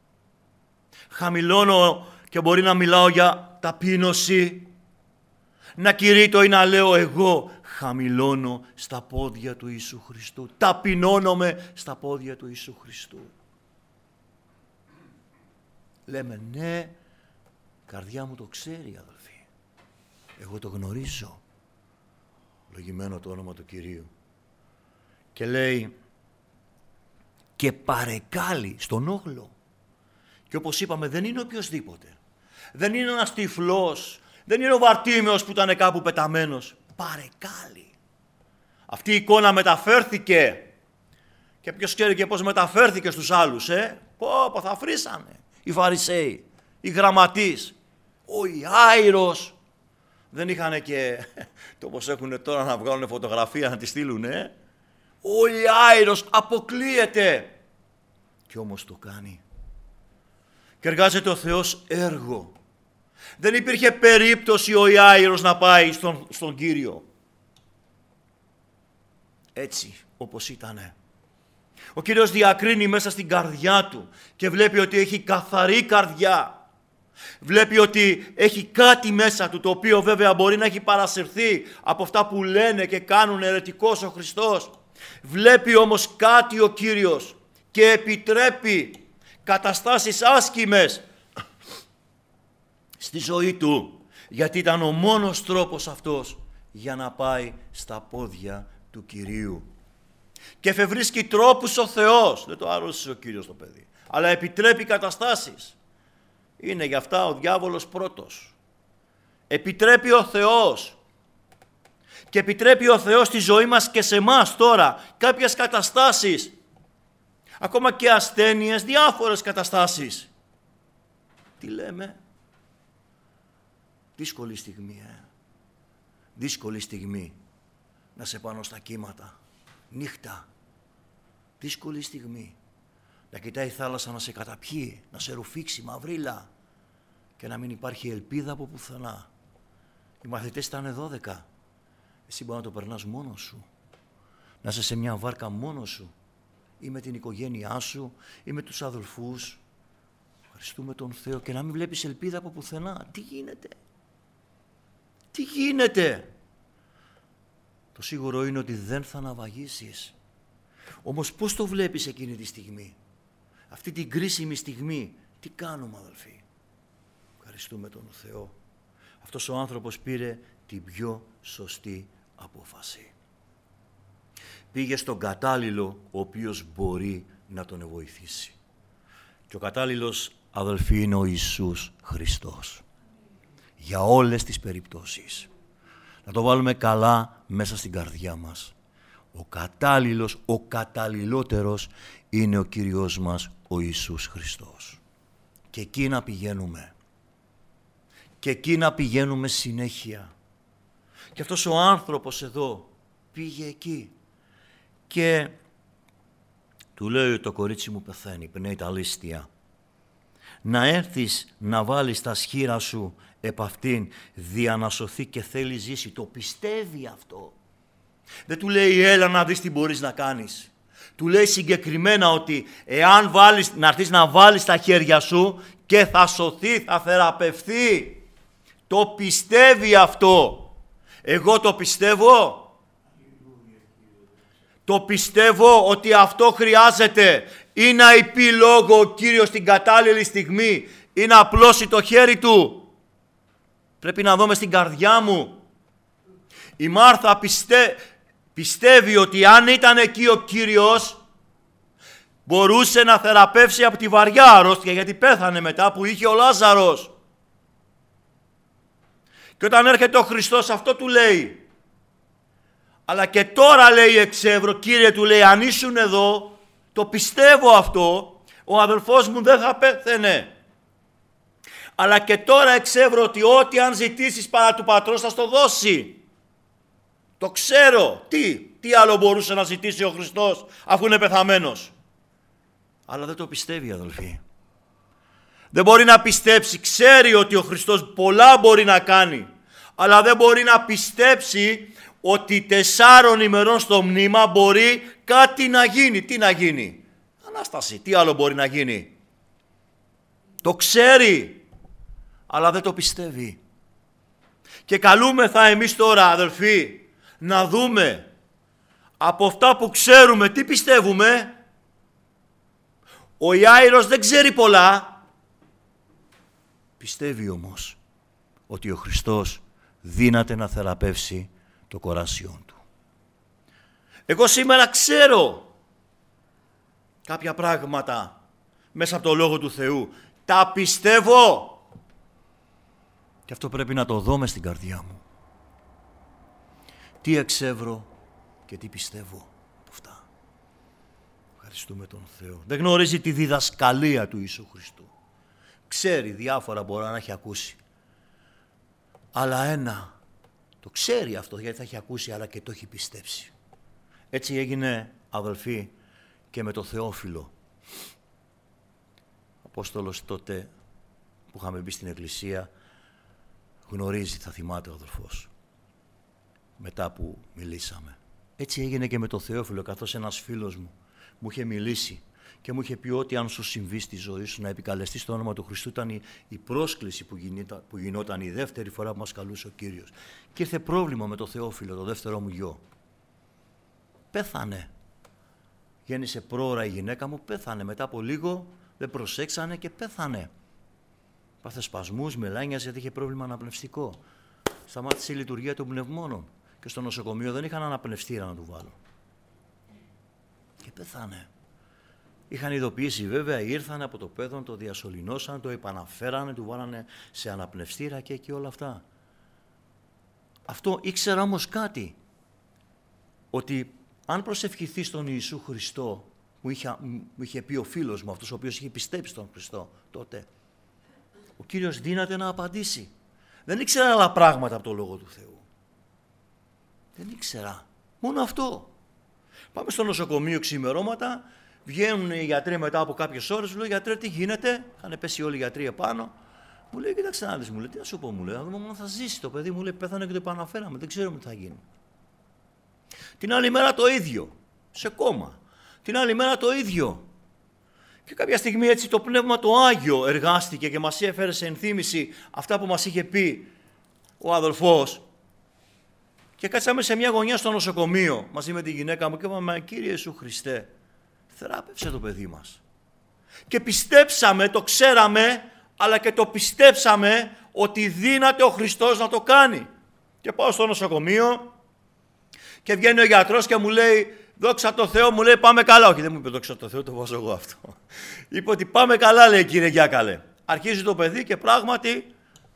Χαμηλώνω και μπορεί να μιλάω για ταπείνωση. Να κηρύττω ή να λέω εγώ χαμηλώνω στα πόδια του Ιησού Χριστού. Ταπεινώνομαι στα πόδια του Ιησού Χριστού. Λέμε ναι, η καρδιά μου το ξέρει αδελφοί. Εγώ το γνωρίζω. Λογημένο το όνομα του Κυρίου. Και λέει και παρεκάλει στον όχλο. Και όπως είπαμε δεν είναι οποιοσδήποτε. Δεν είναι ένας τυφλός. Δεν είναι ο Βαρτίμεος που ήταν κάπου πεταμένος. Παρεκάλει. Αυτή η εικόνα μεταφέρθηκε. Και ποιος ξέρει και πώς μεταφέρθηκε στους άλλους, ε. Πω, πω, θα φρύσανε. Οι Φαρισαίοι, οι γραμματείς, ο Ιάειρος. Δεν είχαν και το πως έχουν τώρα να βγάλουν φωτογραφία να τη στείλουν, ε. Ο Ιάειρος αποκλείεται. Και όμως το κάνει. Και εργάζεται ο Θεός έργο. Δεν υπήρχε περίπτωση ο Ιάειρος να πάει στον, στον Κύριο. Έτσι όπως ήτανε. Ο Κύριος διακρίνει μέσα στην καρδιά του και βλέπει ότι έχει καθαρή καρδιά. Βλέπει ότι έχει κάτι μέσα του, το οποίο βέβαια μπορεί να έχει παρασυρθεί από αυτά που λένε και κάνουν αιρετικός ο Χριστός. Βλέπει όμως κάτι ο Κύριος και επιτρέπει καταστάσεις άσκημες στη ζωή του, γιατί ήταν ο μόνος τρόπος αυτός για να πάει στα πόδια του Κυρίου. Και εφευρίσκει τρόπους ο Θεός, δεν το άρρωσε ο Κύριος το παιδί, αλλά επιτρέπει καταστάσεις. Είναι γι' αυτά ο διάβολος πρώτος. Επιτρέπει ο Θεός. Και επιτρέπει ο Θεός στη ζωή μας και σε εμάς τώρα κάποιες καταστάσεις, ακόμα και ασθένειες, διάφορες καταστάσεις. Τι λέμε? Δύσκολη στιγμή, ε. δύσκολη στιγμή να σε πάνω στα κύματα, νύχτα, δύσκολη στιγμή, να κοιτάει η θάλασσα να σε καταπιεί, να σε ρουφήξει μαυρίλα και να μην υπάρχει ελπίδα από πουθενά. Οι μαθητές ήταν δώδεκα, εσύ μπορεί να το περνάς μόνος σου, να είσαι σε μια βάρκα μόνος σου ή με την οικογένειά σου ή με τους αδελφούς. Ευχαριστούμε τον Θεό και να μην βλέπεις ελπίδα από πουθενά. Τι γίνεται, τι γίνεται. Το σίγουρο είναι ότι δεν θα ναυαγίσεις. Όμως πώς το βλέπεις εκείνη τη στιγμή, αυτή την κρίσιμη στιγμή, τι κάνουμε αδελφοί? Ευχαριστούμε τον Θεό. Αυτός ο άνθρωπος πήρε την πιο σωστή απόφαση. Πήγε στον κατάλληλο ο οποίος μπορεί να τον βοηθήσει. Και ο κατάλληλος, αδελφοί, είναι ο Ιησούς Χριστός. Για όλες τις περιπτώσεις. Να το βάλουμε καλά μέσα στην καρδιά μας. Ο κατάλληλος, ο καταλληλότερος είναι ο Κύριος μας, ο Ιησούς Χριστός. Και εκεί να πηγαίνουμε. Και εκεί να πηγαίνουμε συνέχεια. Και αυτός ο άνθρωπος εδώ πήγε εκεί. Και του λέει, το κορίτσι μου πεθαίνει, πνέει τα λίστια. Να έρθεις να βάλεις τα σχήρα σου επ' αυτήν, δια να σωθεί και θέλει ζήσει. Το πιστεύει αυτό. Δεν του λέει έλα να δεις τι μπορείς να κάνεις. Του λέει συγκεκριμένα ότι εάν βάλεις, να έρθεις να βάλεις τα χέρια σου και θα σωθεί, θα θεραπευθεί. Το πιστεύει αυτό. Εγώ το πιστεύω. Το πιστεύω ότι αυτό χρειάζεται ή να είπε λόγο ο Κύριος την κατάλληλη στιγμή ή να απλώσει το χέρι του. Πρέπει να δω μες στην καρδιά μου. Η Μάρθα πιστε... πιστεύει ότι αν ήταν εκεί ο Κύριος μπορούσε να θεραπεύσει από τη βαριά αρρώστια, γιατί πέθανε μετά που είχε ο Λάζαρος. Και όταν έρχεται ο Χριστός αυτό του λέει. Αλλά και τώρα λέει εξεύρω, Κύριε του λέει, αν ήσουν εδώ, το πιστεύω αυτό, ο αδελφός μου δεν θα πέθαινε. Αλλά και τώρα εξεύρω ότι ό,τι αν ζητήσεις παρά του Πατρός θα στο δώσει. Το ξέρω. Τι, τι άλλο μπορούσε να ζητήσει ο Χριστός αφού είναι πεθαμένος. Αλλά δεν το πιστεύει αδελφοί. Δεν μπορεί να πιστέψει, ξέρει ότι ο Χριστός πολλά μπορεί να κάνει. Αλλά δεν μπορεί να πιστέψει ότι τεσσάρων ημερών στο μνήμα μπορεί κάτι να γίνει. Τι να γίνει? Ανάσταση. Τι άλλο μπορεί να γίνει? Το ξέρει, αλλά δεν το πιστεύει. Και καλούμεθα εμείς τώρα αδελφοί να δούμε από αυτά που ξέρουμε τι πιστεύουμε. Ο Ιάειρος δεν ξέρει πολλά. Πιστεύει όμως ότι ο Χριστός δύναται να θεραπεύσει το κοράσιόν του. Εγώ σήμερα ξέρω κάποια πράγματα μέσα από το Λόγο του Θεού. Τα πιστεύω. Και αυτό πρέπει να το δω μες στην καρδιά μου. Τι εξεύρω και τι πιστεύω από αυτά. Ευχαριστούμε τον Θεό. Δεν γνωρίζει τη διδασκαλία του Ιησού Χριστού. Ξέρει διάφορα, μπορεί να έχει ακούσει. Αλλά ένα, το ξέρει αυτό γιατί θα έχει ακούσει, αλλά και το έχει πιστέψει. Έτσι έγινε αδελφοί και με το Θεόφιλο. Ο Απόστολος τότε που είχαμε μπει στην εκκλησία γνωρίζει, θα θυμάται ο αδελφός, μετά που μιλήσαμε. Έτσι έγινε και με το Θεόφιλο, καθώς ένας φίλος μου μου είχε μιλήσει και μου είχε πει ότι αν σου συμβεί στη ζωή σου να επικαλεστείς το όνομα του Χριστού, ήταν η, η πρόσκληση που, γινήτα, που γινόταν η δεύτερη φορά που μας καλούσε ο Κύριος. Και ήρθε πρόβλημα με το Θεόφιλο, το δεύτερό μου γιο. Πέθανε. Γέννησε πρόωρα η γυναίκα μου, πέθανε. Μετά από λίγο δεν προσέξανε και πέθανε. Πάθε σπασμούς, μελάνιας, γιατί είχε πρόβλημα αναπνευστικό. Σταμάτησε η λειτουργία των πνευμόνων. Και στο νοσοκομείο δεν είχαν αναπνευστήρα να του βάλουν. Και πέθανε. Είχαν ειδοποιήσει βέβαια, ήρθαν από το πέδον, το διασωληνώσαν, το επαναφέρανε, του βάλανε σε αναπνευστήρα και εκεί όλα αυτά. Αυτό ήξερα όμως κάτι. Ότι αν προσευχηθεί στον Ιησού Χριστό, που είχε, μου είχε πει ο φίλος μου, αυτός ο οποίος είχε πιστέψει στον Χριστό τότε, ο Κύριος δύναται να απαντήσει. Δεν ήξερα άλλα πράγματα από το Λόγο του Θεού. Δεν ήξερα. Μόνο αυτό. Πάμε στο νοσοκομείο ξημερώματα, βγαίνουν οι γιατροί μετά από κάποιες ώρες, μου λέει, γιατρέ, τι γίνεται, είχαν πέσει όλοι οι γιατροί επάνω. Μου λέει, κοίταξε να δεις, μου λέει, τι να σου πω, μου λέει, να δούμε αν θα ζήσει το παιδί, μου λέει, πέθανε και το επαναφέραμε, δεν ξέρουμε τι θα γίνει. Την άλλη μέρα το ίδιο, σε κόμμα. Την άλλη μέρα το ίδιο. Και κάποια στιγμή έτσι το Πνεύμα το Άγιο εργάστηκε και μας έφερε σε ενθύμηση αυτά που μας είχε πει ο αδελφός. Και κάτσαμε σε μια γωνιά στο νοσοκομείο μαζί με τη γυναίκα μου και είπαμε, Κύριε Ιησού Χριστέ, θεράπευσε το παιδί μας. Και πιστέψαμε, το ξέραμε, αλλά και το πιστέψαμε ότι δύναται ο Χριστός να το κάνει. Και πάω στο νοσοκομείο και βγαίνει ο γιατρός και μου λέει, δόξα τω Θεώ, μου λέει, πάμε καλά. Όχι, δεν μου είπε δόξα τω Θεώ, το βάζω εγώ αυτό. Είπε ότι πάμε καλά, λέει, κύριε Γιάκαλε. Αρχίζει το παιδί και πράγματι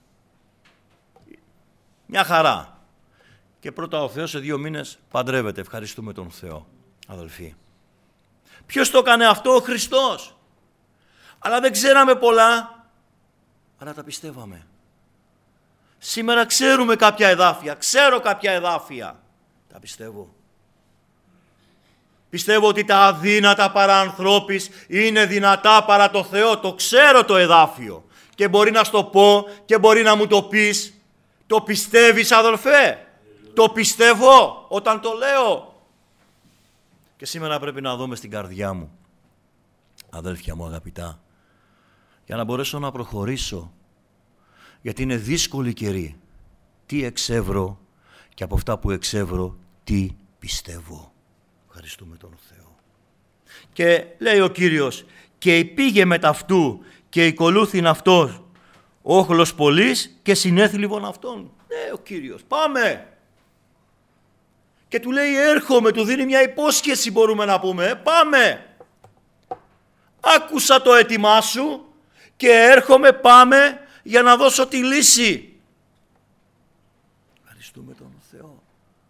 μια χαρά. Και πρώτα ο Θεός σε δύο μήνες παντρεύεται. Ευχαριστούμε τον Θεό, αδελφοί. Ποιος το έκανε αυτό? Ο Χριστός. Αλλά δεν ξέραμε πολλά, αλλά τα πιστεύαμε. Σήμερα ξέρουμε κάποια εδάφια, ξέρω κάποια εδάφια. Τα πιστεύω. Πιστεύω ότι τα αδύνατα παρά ανθρώπης είναι δυνατά παρά το Θεό. Το ξέρω το εδάφιο. Και μπορεί να στο πω και μπορεί να μου το πεις. Το πιστεύεις, αδελφέ? Το πιστεύω όταν το λέω. Και σήμερα πρέπει να δούμε στην καρδιά μου, αδέλφια μου αγαπητά, για να μπορέσω να προχωρήσω, γιατί είναι δύσκολη καιρή. Τι εξεύρω και από αυτά που εξεύρω τι πιστεύω. Ευχαριστούμε τον Θεό. Και λέει ο Κύριος, και πήγε με ταυτού και οικολούθην αυτός όχλος πολλής και συνέθλιβον αυτόν. Ναι, ο Κύριος, πάμε. Και του λέει, έρχομαι, του δίνει μια υπόσχεση, μπορούμε να πούμε, πάμε. Άκουσα το αίτημά σου και έρχομαι, πάμε, για να δώσω τη λύση. Ευχαριστούμε τον Θεό.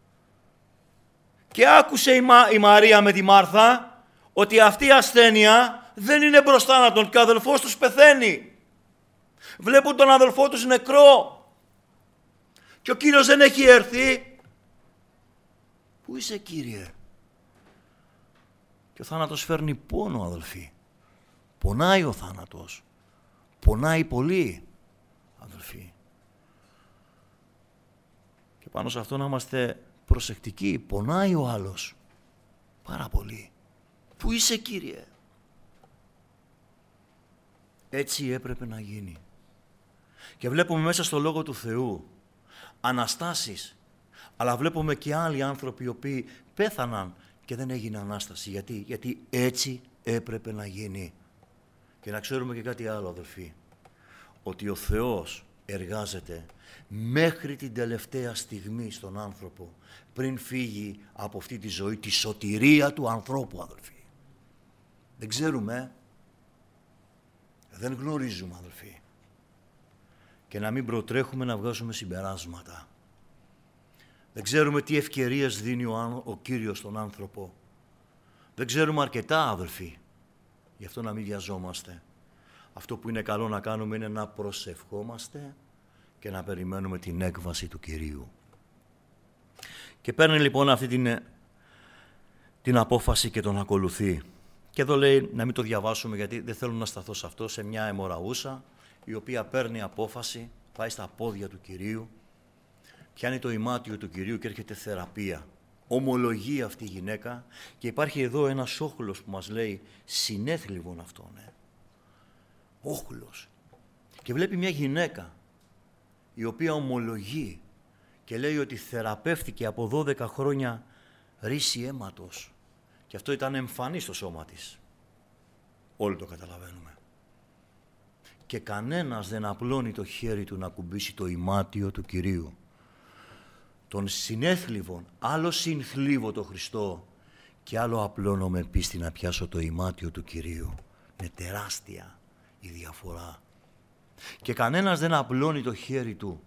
Και άκουσε η, Μα, η Μαρία με τη Μάρθα ότι αυτή η ασθένεια δεν είναι μπροστά να τον και ο αδελφός τους πεθαίνει. Βλέπουν τον αδελφό τους νεκρό και ο Κύριος δεν έχει έρθει. Πού είσαι, Κύριε? Και ο θάνατος φέρνει πόνο, αδελφοί. Πονάει ο θάνατος. Πονάει πολύ, αδελφοί. Και πάνω σε αυτό να είμαστε προσεκτικοί. Πονάει ο άλλος. Πάρα πολύ. Πού είσαι, Κύριε? Έτσι έπρεπε να γίνει. Και βλέπουμε μέσα στο Λόγο του Θεού αναστάσεις. Αλλά βλέπουμε και άλλοι άνθρωποι οι οποίοι πέθαναν και δεν έγινε Ανάσταση. Γιατί, Γιατί έτσι έπρεπε να γίνει. Και να ξέρουμε και κάτι άλλο, αδελφοί. Ότι ο Θεός εργάζεται μέχρι την τελευταία στιγμή στον άνθρωπο πριν φύγει από αυτή τη ζωή, τη σωτηρία του ανθρώπου, αδελφοί. Δεν ξέρουμε. Δεν γνωρίζουμε, αδελφοί. Και να μην προτρέχουμε να βγάζουμε συμπεράσματα. Δεν ξέρουμε τι ευκαιρίες δίνει ο, ο Κύριος στον άνθρωπο. Δεν ξέρουμε αρκετά, αδελφοί. Γι' αυτό να μην βιαζόμαστε. Αυτό που είναι καλό να κάνουμε είναι να προσευχόμαστε και να περιμένουμε την έκβαση του Κυρίου. Και παίρνει λοιπόν αυτή την, την απόφαση και τον ακολουθεί. Και εδώ λέει να μην το διαβάσουμε γιατί δεν θέλω να σταθώ σε αυτό, σε μια αιμοραούσα η οποία παίρνει απόφαση, πάει στα πόδια του Κυρίου, πιάνει το ημάτιο του Κυρίου και έρχεται θεραπεία. Ομολογεί αυτή η γυναίκα και υπάρχει εδώ ένας όχλος που μας λέει συνέθλιβον αυτόν. Ε. Όχλος. Και βλέπει μια γυναίκα η οποία ομολογεί και λέει ότι θεραπεύτηκε από δώδεκα χρόνια ρίση αίματος. Και αυτό ήταν εμφανή στο σώμα της. Όλοι το καταλαβαίνουμε. Και κανένας δεν απλώνει το χέρι του να κουμπίσει το ημάτιο του Κυρίου. Τον συνέθλιβον, άλλο συνθλίβω το Χριστό και άλλο απλώνω με πίστη να πιάσω το ημάτιο του Κυρίου. Είναι τεράστια η διαφορά. Και κανένας δεν απλώνει το χέρι του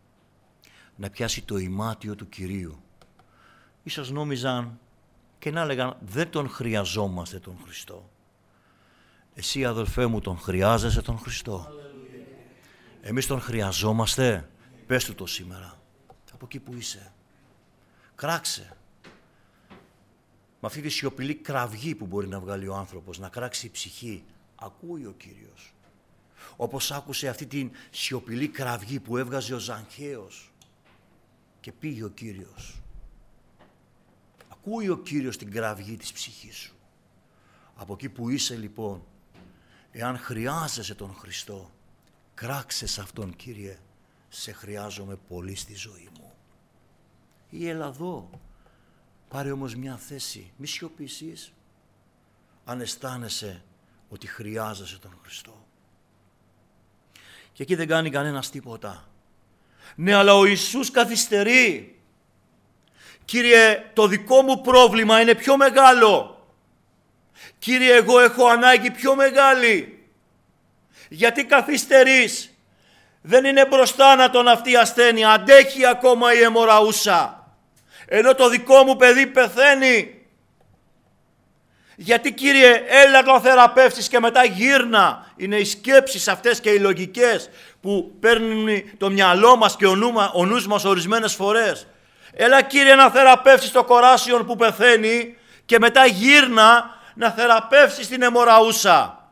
να πιάσει το ημάτιο του Κυρίου. Ίσως νόμιζαν και να έλεγαν δεν τον χρειαζόμαστε τον Χριστό. Εσύ, αδελφέ μου, τον χρειάζεσαι τον Χριστό? Εμείς τον χρειαζόμαστε? Πες του το σήμερα. Από εκεί που είσαι. Κράξε. Με αυτή τη σιωπηλή κραυγή που μπορεί να βγάλει ο άνθρωπος, να κράξει η ψυχή, ακούει ο Κύριος. Όπως άκουσε αυτή την σιωπηλή κραυγή που έβγαζε ο Ζακχαίος και πήγε ο Κύριος. Ακούει ο Κύριος την κραυγή της ψυχής σου. Από εκεί που είσαι λοιπόν, εάν χρειάζεσαι τον Χριστό, κράξε σε Αυτόν, Κύριε, σε χρειάζομαι πολύ στη ζωή μου. Ή έλα εδώ, πάρε όμως μια θέση, μη σιωπήσεις, αν αισθάνεσαι ότι χρειάζεσαι τον Χριστό. Και εκεί δεν κάνει κανένας τίποτα. Ναι, αλλά ο Ιησούς καθυστερεί. Κύριε, το δικό μου πρόβλημα είναι πιο μεγάλο. Κύριε, εγώ έχω ανάγκη πιο μεγάλη. Γιατί καθυστερείς? Δεν είναι μπροστά να τον αυτή η ασθένεια. Αντέχει ακόμα η αιμορραούσα. Ενώ το δικό μου παιδί πεθαίνει. Γιατί, Κύριε, έλα τον θεραπεύσεις και μετά γύρνα. Είναι οι σκέψεις αυτές και οι λογικές που παίρνουν το μυαλό μας και ο, νου, ο νους μας ορισμένες φορές. Έλα, Κύριε, να θεραπεύσεις το κοράσιον που πεθαίνει και μετά γύρνα να θεραπεύσεις την αιμορραούσα.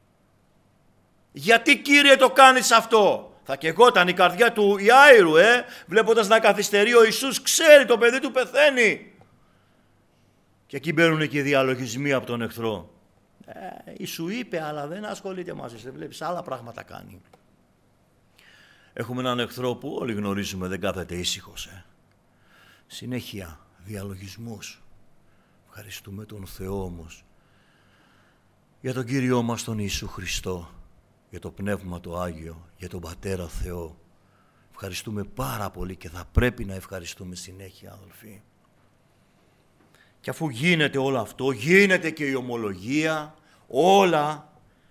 Γιατί, Κύριε, το κάνεις αυτό? Θα καιγόταν η καρδιά του Ιάηρου, ε, βλέποντας να καθυστερεί ο Ιησούς, ξέρει το παιδί του πεθαίνει. Και εκεί μπαίνουν και οι διαλογισμοί από τον εχθρό. Ε, σου είπε, αλλά δεν ασχολείται μαζί σου, βλέπεις, άλλα πράγματα κάνει. Έχουμε έναν εχθρό που όλοι γνωρίζουμε, δεν κάθεται ήσυχος. Ε. Συνέχεια διαλογισμούς. Ευχαριστούμε τον Θεό όμως για τον Κύριό μας τον Ιησού Χριστό, για το Πνεύμα το Άγιο, για τον Πατέρα Θεό. Ευχαριστούμε πάρα πολύ και θα πρέπει να ευχαριστούμε συνέχεια, αδελφοί. Και αφού γίνεται όλο αυτό, γίνεται και η ομολογία, όλα,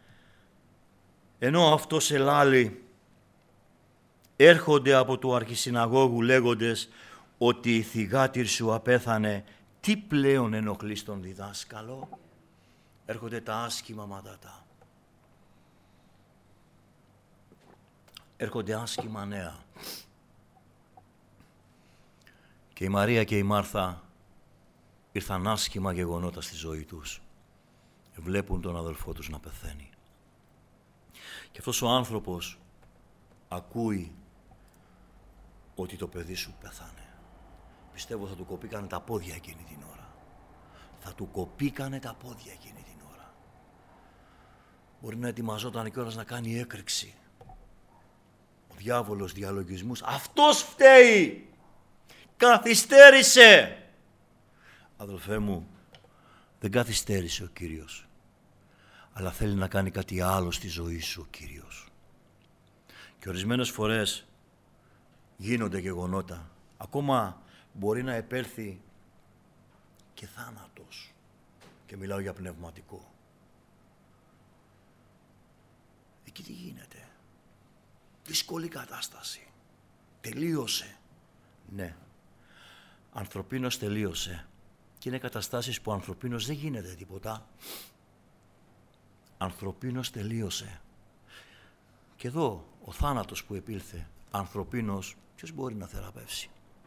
ενώ αυτός ελάλη, έρχονται από του αρχισυναγώγου λέγοντες ότι η θυγάτηρ σου απέθανε, τι πλέον ενοχλείς τον διδάσκαλο? Έρχονται τα άσχημα μαντάτα. Έρχονται άσχημα νέα. Και η Μαρία και η Μάρθα ήρθαν άσχημα γεγονότα στη ζωή τους. Βλέπουν τον αδελφό τους να πεθαίνει. Και αυτός ο άνθρωπος ακούει ότι το παιδί σου πεθάνε. Πιστεύω θα του κοπήκανε τα πόδια εκείνη την ώρα. Θα του κοπήκανε τα πόδια εκείνη την ώρα. Μπορεί να ετοιμαζόταν κιόλας να κάνει έκρηξη. Ο διάβολος διαλογισμούς. Αυτός φταίει! Καθυστέρησε! Αδελφέ μου, δεν καθυστέρησε ο Κύριος. Αλλά θέλει να κάνει κάτι άλλο στη ζωή σου ο Κύριος. Και ορισμένες φορές γίνονται γεγονότα. Ακόμα μπορεί να επέλθει και θάνατος. Και μιλάω για πνευματικό. Εκεί τι γίνεται? Δύσκολη κατάσταση. Τελείωσε. Ναι. Ανθρωπίνος τελείωσε. Και είναι καταστάσεις που ανθρωπίνος δεν γίνεται τίποτα. Ανθρωπίνος τελείωσε. Και εδώ ο θάνατος που επήλθε, ανθρωπίνος, ποιος μπορεί να θεραπεύσει?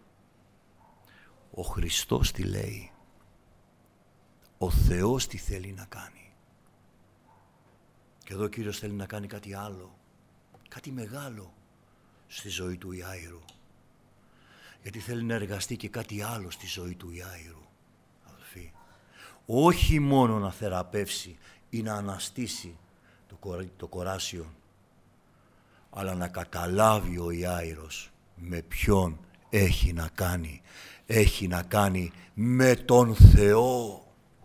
Ο Χριστός τι λέει. Ο Θεός τι θέλει να κάνει. Και εδώ ο Κύριος θέλει να κάνει κάτι άλλο. Κάτι μεγάλο στη ζωή του Ιάηρου. Γιατί θέλει να εργαστεί και κάτι άλλο στη ζωή του Ιάηρου. Αδελφοί, όχι μόνο να θεραπεύσει ή να αναστήσει το, κορ, το κοράσιο, αλλά να καταλάβει ο Ιάηρος με ποιον έχει να κάνει. Έχει να κάνει με τον Θεό.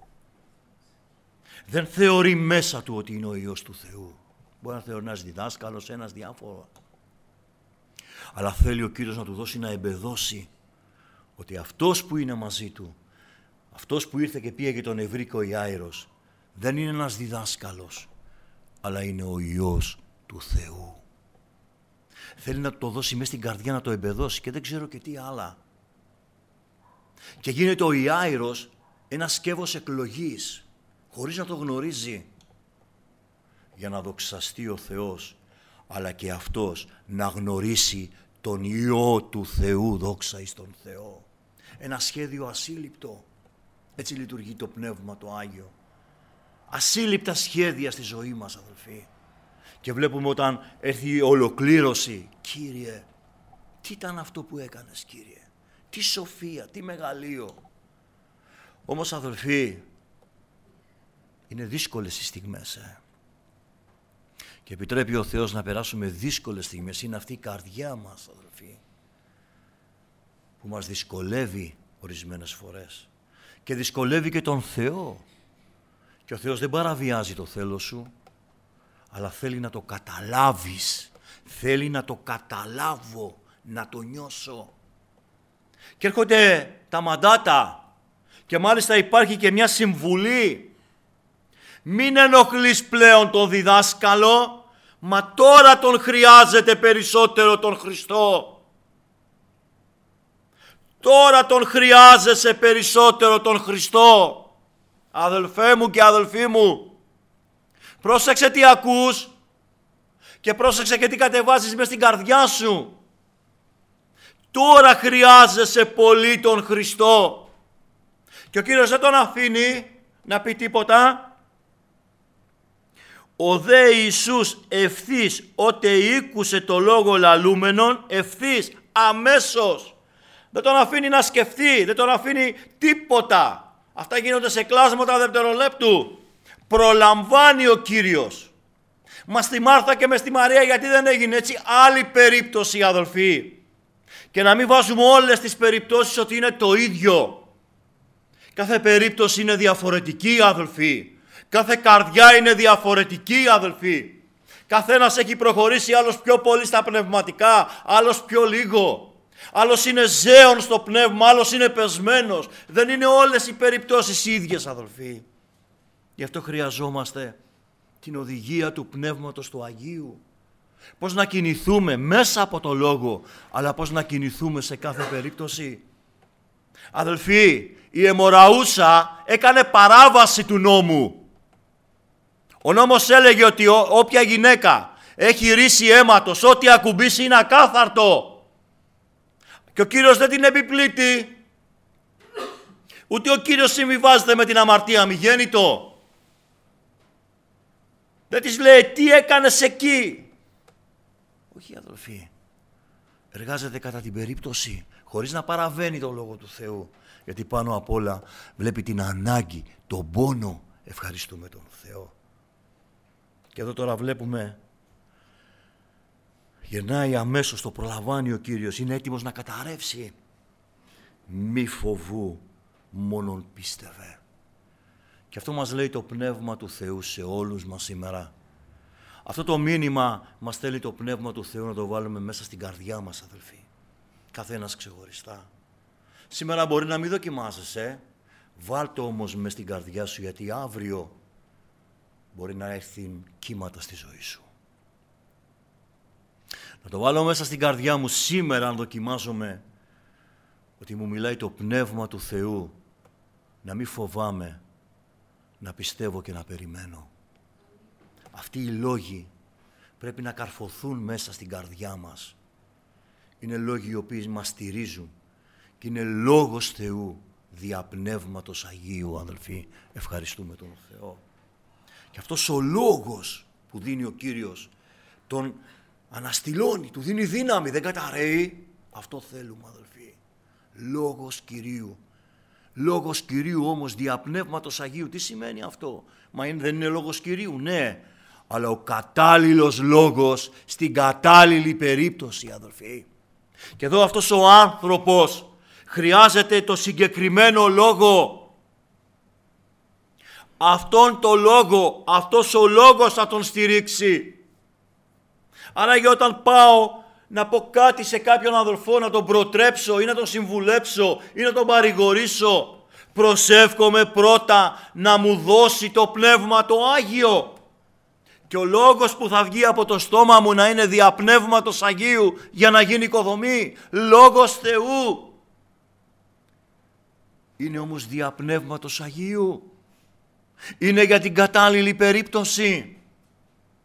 Δεν θεωρεί μέσα του ότι είναι ο Υιός του Θεού. Μπορεί να θεωρεί ένας διδάσκαλος, ένας διάφορο. Αλλά θέλει ο Κύριος να του δώσει να εμπεδώσει ότι αυτός που είναι μαζί του, αυτός που ήρθε και πήγε και τον ευρήκε ο Ιάηρος, δεν είναι ένας διδάσκαλος, αλλά είναι ο Υιός του Θεού. Θέλει να το δώσει μέσα στην καρδιά, να το εμπεδώσει και δεν ξέρω και τι άλλα. Και γίνεται ο Ιάηρος ένας σκεύος εκλογής, χωρίς να το γνωρίζει, για να δοξαστεί ο Θεός, αλλά και αυτός να γνωρίσει τον Υιό του Θεού, δόξα εις τον Θεό. Ένα σχέδιο ασύλληπτο. Έτσι λειτουργεί το Πνεύμα το Άγιο. Ασύλληπτα σχέδια στη ζωή μας, αδελφοί. Και βλέπουμε όταν έρθει η ολοκλήρωση. Κύριε, τι ήταν αυτό που έκανες, Κύριε. Τι σοφία, τι μεγαλείο. Όμως, αδελφοί, είναι δύσκολες οι στιγμές. Ε. Και επιτρέπει ο Θεός να περάσουμε δύσκολες στιγμές. Είναι αυτή η καρδιά μας, αδελφοί, που μας δυσκολεύει ορισμένες φορές. Και δυσκολεύει και τον Θεό. Και ο Θεός δεν παραβιάζει το θέλος σου, αλλά θέλει να το καταλάβεις. Θέλει να το καταλάβω, να το νιώσω. Και έρχονται τα μαντάτα και μάλιστα υπάρχει και μια συμβουλή. Μην ενοχλείς πλέον τον διδάσκαλο, μα τώρα τον χρειάζεται περισσότερο τον Χριστό. Τώρα τον χρειάζεσαι περισσότερο τον Χριστό. Αδελφέ μου και αδελφοί μου, πρόσεξε τι ακούς και πρόσεξε και τι κατεβάζεις μες στην καρδιά σου. Τώρα χρειάζεσαι πολύ τον Χριστό. Και ο Κύριος δεν τον αφήνει να πει τίποτα. Ο δε Ιησούς ευθύς ότε ήκουσε το λόγο λαλούμενον, ευθύς, αμέσως. Δεν τον αφήνει να σκεφτεί, δεν τον αφήνει τίποτα. Αυτά γίνονται σε κλάσματα δευτερολέπτου. Προλαμβάνει ο Κύριος. Μα στη Μάρθα και με στη Μαρία γιατί δεν έγινε έτσι. Άλλη περίπτωση, αδελφοί. Και να μην βάζουμε όλες τις περιπτώσεις ότι είναι το ίδιο. Κάθε περίπτωση είναι διαφορετική, αδελφοί. Κάθε καρδιά είναι διαφορετική, αδελφοί. Καθένας έχει προχωρήσει, άλλος πιο πολύ στα πνευματικά, άλλος πιο λίγο. Άλλος είναι ζέων στο πνεύμα, άλλος είναι πεσμένος. Δεν είναι όλες οι περιπτώσεις ίδιες, αδελφοί. Γι' αυτό χρειαζόμαστε την οδηγία του Πνεύματος του Αγίου. Πώς να κινηθούμε μέσα από το Λόγο, αλλά πώς να κινηθούμε σε κάθε περίπτωση. Αδελφοί, η αιμοραούσα έκανε παράβαση του νόμου. Ο νόμος έλεγε ότι ό, όποια γυναίκα έχει ρίσει αίματος, ό,τι ακουμπήσει είναι ακάθαρτο. Και ο Κύριος δεν την επιπλήττει. Ούτε ο Κύριος συμβιβάζεται με την αμαρτία μη γέννητο. Δεν της λέει τι έκανες εκεί. Όχι, αδελφοί. Εργάζεται κατά την περίπτωση, χωρίς να παραβαίνει το Λόγο του Θεού. Γιατί πάνω απ' όλα βλέπει την ανάγκη, τον πόνο. Ευχαριστούμε τον Θεό. Και εδώ τώρα βλέπουμε, γυρνάει αμέσως, το προλαμβάνει ο Κύριος, είναι έτοιμος να καταρρεύσει. Μη φοβού, μόνον πίστευε. Και αυτό μας λέει το Πνεύμα του Θεού σε όλους μας σήμερα. Αυτό το μήνυμα μας θέλει το Πνεύμα του Θεού να το βάλουμε μέσα στην καρδιά μας, αδελφοί. Καθένας ξεχωριστά. Σήμερα μπορεί να μην δοκιμάζεσαι, βάλ' το όμως μες στην καρδιά σου, γιατί αύριο μπορεί να έρθουν κύματα στη ζωή σου. Να το βάλω μέσα στην καρδιά μου σήμερα, αν δοκιμάζομαι ότι μου μιλάει το Πνεύμα του Θεού, να μην φοβάμαι, να πιστεύω και να περιμένω. Αυτοί οι λόγοι πρέπει να καρφωθούν μέσα στην καρδιά μας. Είναι λόγοι οι οποίοι μας στηρίζουν και είναι λόγος Θεού δια Πνεύματος Αγίου, αδελφοί. Ευχαριστούμε τον Θεό. Και αυτός ο λόγος που δίνει ο Κύριος τον αναστηλώνει, του δίνει δύναμη, δεν καταραίει. Αυτό θέλουμε, αδελφοί. Λόγος Κυρίου. Λόγος Κυρίου όμως δια Πνεύματος Αγίου. Τι σημαίνει αυτό? Μα είναι, δεν είναι λόγος Κυρίου? Ναι. Αλλά ο κατάλληλος λόγος στην κατάλληλη περίπτωση, αδελφοί. Και εδώ αυτός ο άνθρωπος χρειάζεται το συγκεκριμένο λόγο. Αυτόν το λόγο, αυτός ο λόγος θα τον στηρίξει. Άρα για όταν πάω να πω κάτι σε κάποιον αδελφό, να τον προτρέψω ή να τον συμβουλέψω ή να τον παρηγορήσω, προσεύχομαι πρώτα να μου δώσει το Πνεύμα το Άγιο. Και ο λόγος που θα βγει από το στόμα μου να είναι δια Πνεύματος Αγίου για να γίνει οικοδομή. Λόγος Θεού. Είναι όμως δια Πνεύματος Αγίου. Είναι για την κατάλληλη περίπτωση.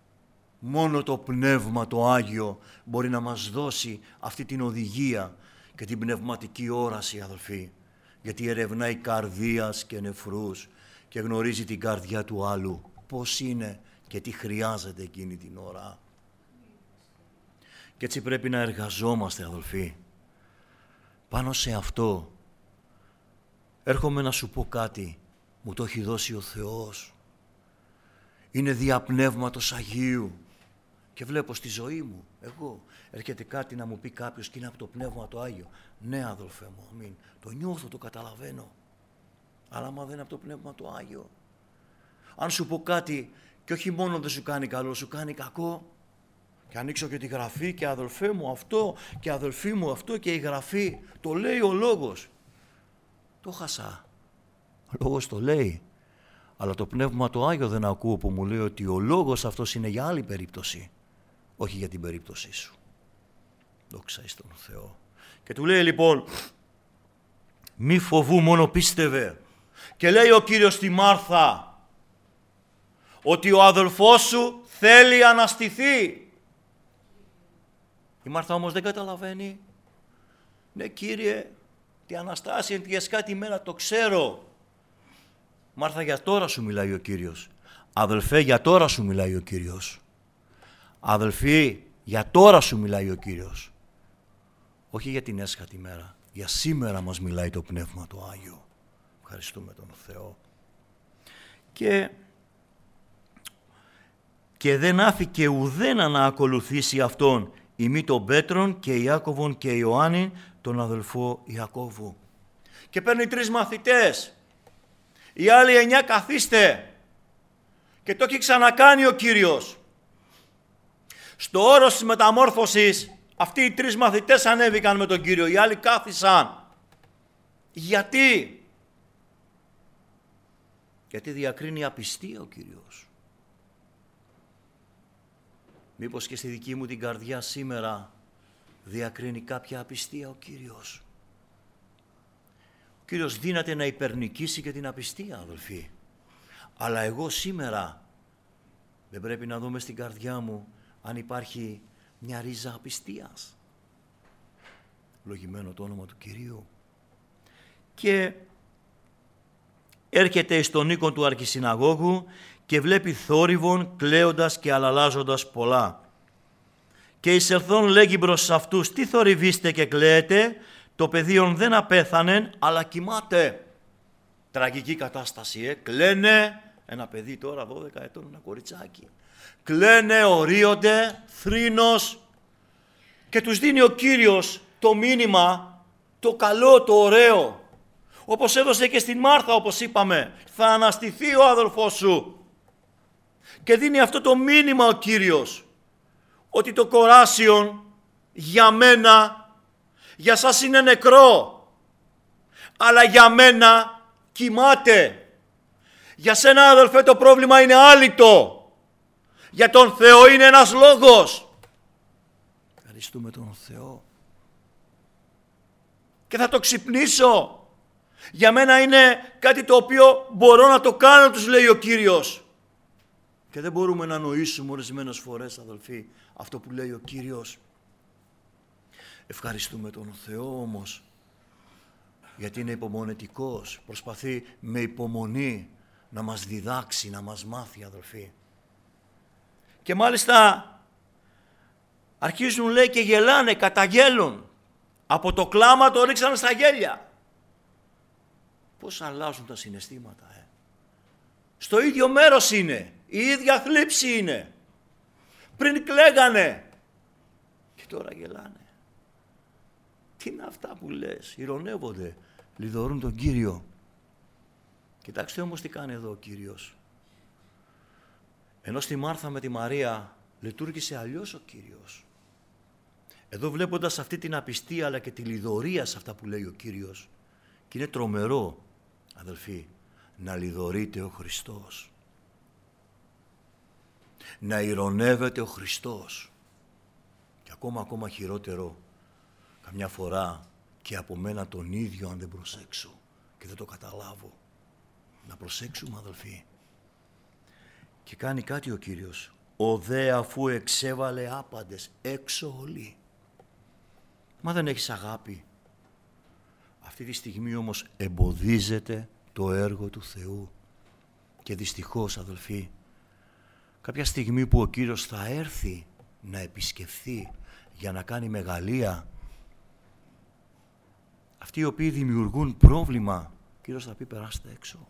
Μόνο το Πνεύμα το Άγιο μπορεί να μας δώσει αυτή την οδηγία και την πνευματική όραση, αδελφοί, γιατί ερευνάει καρδίας και νεφρούς και γνωρίζει την καρδιά του άλλου, πώς είναι και τι χρειάζεται εκείνη την ώρα. Και έτσι πρέπει να εργαζόμαστε, αδελφοί. Πάνω σε αυτό έρχομαι να σου πω κάτι, μου το έχει δώσει ο Θεός. Είναι δια Πνεύματος Αγίου και βλέπω στη ζωή μου, εγώ, έρχεται κάτι να μου πει κάποιος και είναι από το Πνεύμα το Άγιο. Ναι, αδελφέ μου, αμήν. Το νιώθω, το καταλαβαίνω. Αλλά άμα δεν είναι από το Πνεύμα το Άγιο, αν σου πω κάτι και όχι μόνο δεν σου κάνει καλό, σου κάνει κακό, και ανοίξω και τη Γραφή και αδελφέ μου αυτό και αδελφή μου αυτό και η Γραφή, το λέει ο Λόγος. Το χάσα. Ο Λόγος το λέει. Αλλά το Πνεύμα το Άγιο δεν ακούω που μου λέει ότι ο Λόγος αυτός είναι για άλλη περίπτωση, όχι για την περίπτωσή σου. Δόξα εις τον Θεό. Και του λέει λοιπόν, μη φοβού, μόνο πίστευε. Και λέει ο Κύριος στη Μάρθα, ότι ο αδελφός σου θέλει αναστηθεί. Η Μάρθα όμως δεν καταλαβαίνει. Ναι, Κύριε, τι Αναστάση εν τη εσκάτη μέρα το ξέρω. Μάρθα, για τώρα σου μιλάει ο Κύριος. Αδελφέ, για τώρα σου μιλάει ο Κύριος. Αδελφοί, για τώρα σου μιλάει ο Κύριος. Όχι για την έσχατη μέρα. Για σήμερα μας μιλάει το Πνεύμα το Άγιο. Ευχαριστούμε τον Θεό. Και, και δεν άφηκε ουδένα να ακολουθήσει αυτόν, ημί τον Πέτρον και Ιάκωβον και Ιωάννη, τον αδελφό Ιακώβου. Και παίρνει τρεις μαθητές. Οι άλλοι εννιά καθίστε. Και το έχει ξανακάνει ο Κύριος. Στο όρος της μεταμόρφωσης, αυτοί οι τρεις μαθητές ανέβηκαν με τον Κύριο. Οι άλλοι κάθισαν. Γιατί? Γιατί διακρίνει απιστία ο Κύριος. Μήπως και στη δική μου την καρδιά σήμερα διακρίνει κάποια απιστία ο Κύριος. Ο Κύριος δύναται να υπερνικήσει και την απιστία, αδελφοί. Αλλά εγώ σήμερα δεν πρέπει να δούμε στην καρδιά μου αν υπάρχει μια ρίζα απιστίας. Λογημένο το όνομα του Κυρίου. Και έρχεται στον οίκο του αρχισυναγώγου και βλέπει θόρυβον, κλαίοντας και αλαλάζοντας πολλά. Και εισελθόν λέγει προς αυτούς, τι θορυβείστε και κλαίετε, το παιδίον δεν απέθανεν, αλλά κοιμάται. Τραγική κατάσταση, ε. Κλαίνε, ένα παιδί τώρα δώδεκα ετών, ένα κοριτσάκι. Κλαίνε, ορίονται, θρήνος, και τους δίνει ο Κύριος το μήνυμα, το καλό, το ωραίο. Όπως έδωσε και στην Μάρθα, όπως είπαμε, θα αναστηθεί ο αδελφός σου. Και δίνει αυτό το μήνυμα ο Κύριος, ότι το κοράσιον για μένα, για σας είναι νεκρό, αλλά για μένα κοιμάται. Για σένα, αδελφέ, το πρόβλημα είναι άλυτο. Για τον Θεό είναι ένας λόγος. Ευχαριστούμε τον Θεό. Και θα το ξυπνήσω. Για μένα είναι κάτι το οποίο μπορώ να το κάνω, τους λέει ο Κύριος. Και δεν μπορούμε να νοήσουμε ορισμένες φορές, αδελφοί, αυτό που λέει ο Κύριος. Ευχαριστούμε τον Θεό όμως, γιατί είναι υπομονετικός. Προσπαθεί με υπομονή να μας διδάξει, να μας μάθει, αδελφοί. Και μάλιστα αρχίζουν, λέει, και γελάνε, καταγέλουν. Από το κλάμα το ρίξανε στα γέλια. Πώς αλλάζουν τα συναισθήματα, ε. Στο ίδιο μέρος είναι, η ίδια θλίψη είναι. Πριν κλαίγανε και τώρα γελάνε. Τι είναι αυτά που λες, ειρωνεύονται, λιδωρούν τον Κύριο. Κοιτάξτε όμως τι κάνει εδώ ο Κύριος. Ενώ στη Μάρθα με τη Μαρία λειτουργήσε αλλιώς ο Κύριος. Εδώ βλέποντας αυτή την απιστία αλλά και τη λιδωρία σε αυτά που λέει ο Κύριος, και είναι τρομερό, αδελφοί, να λιδωρείται ο Χριστός. Να ειρωνεύεται ο Χριστός. Και ακόμα ακόμα χειρότερο, καμιά φορά και από μένα τον ίδιο, αν δεν προσέξω και δεν το καταλάβω. Να προσέξουμε, αδελφοί. Και κάνει κάτι ο Κύριος. Ο δε αφού εξέβαλε άπαντες έξω όλοι. Μα δεν έχεις αγάπη Αυτή τη στιγμή όμως εμποδίζεται το έργο του Θεού. Και δυστυχώς, αδελφοί, κάποια στιγμή που ο Κύριος θα έρθει να επισκεφθεί για να κάνει μεγαλεία, αυτοί οι οποίοι δημιουργούν πρόβλημα, ο Κύριος θα πει περάστε έξω.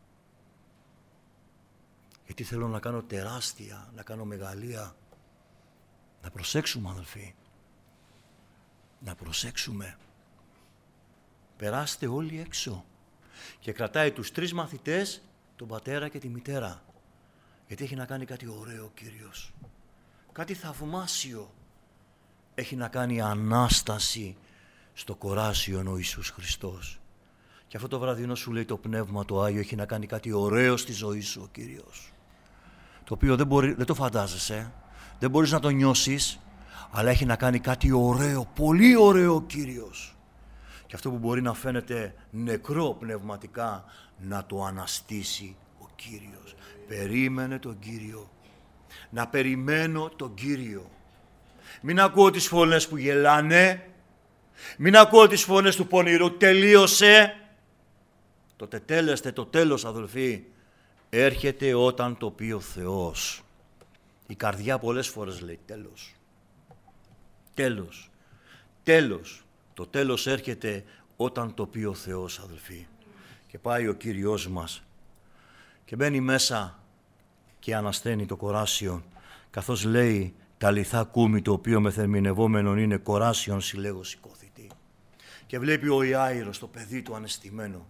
Γιατί θέλω να κάνω τεράστια, να κάνω μεγαλεία. Να προσέξουμε, αδελφοί. Να προσέξουμε. Περάστε όλοι έξω. Και κρατάει τους τρεις μαθητές, τον πατέρα και τη μητέρα. Γιατί έχει να κάνει κάτι ωραίο ο Κύριος. Κάτι θαυμάσιο. Έχει να κάνει Ανάσταση στο κοράσιον ο Ιησούς Χριστός. Και αυτό το βραδινό σου λέει το Πνεύμα το Άγιο έχει να κάνει κάτι ωραίο στη ζωή σου ο Κύριος. Το οποίο δεν, μπορεί, δεν το φαντάζεσαι, δεν μπορείς να το νιώσεις, αλλά έχει να κάνει κάτι ωραίο, πολύ ωραίο ο Κύριος. Και αυτό που μπορεί να φαίνεται νεκρό πνευματικά, να το αναστήσει ο Κύριος. Περίμενε τον Κύριο. Να περιμένω τον Κύριο. Μην ακούω τις φωνές που γελάνε. Μην ακούω τις φωνές του πονηρού. Τελείωσε. Το τετέλεστε, το τέλος, αδελφοί, έρχεται όταν το πει ο Θεός. Η καρδιά πολλές φορές λέει τέλος. Τέλος. Τέλος. Το τέλος έρχεται όταν το πει ο Θεός, αδελφοί. Και πάει ο Κύριος μας και μπαίνει μέσα και ανασταίνει το κοράσιον, καθώς λέει τα λιθά κούμι, το οποίο μεθερμινευόμενον είναι κοράσιον συλλέγω σηκώθητη. Και βλέπει ο Ιάειρος το παιδί του αναισθημένο.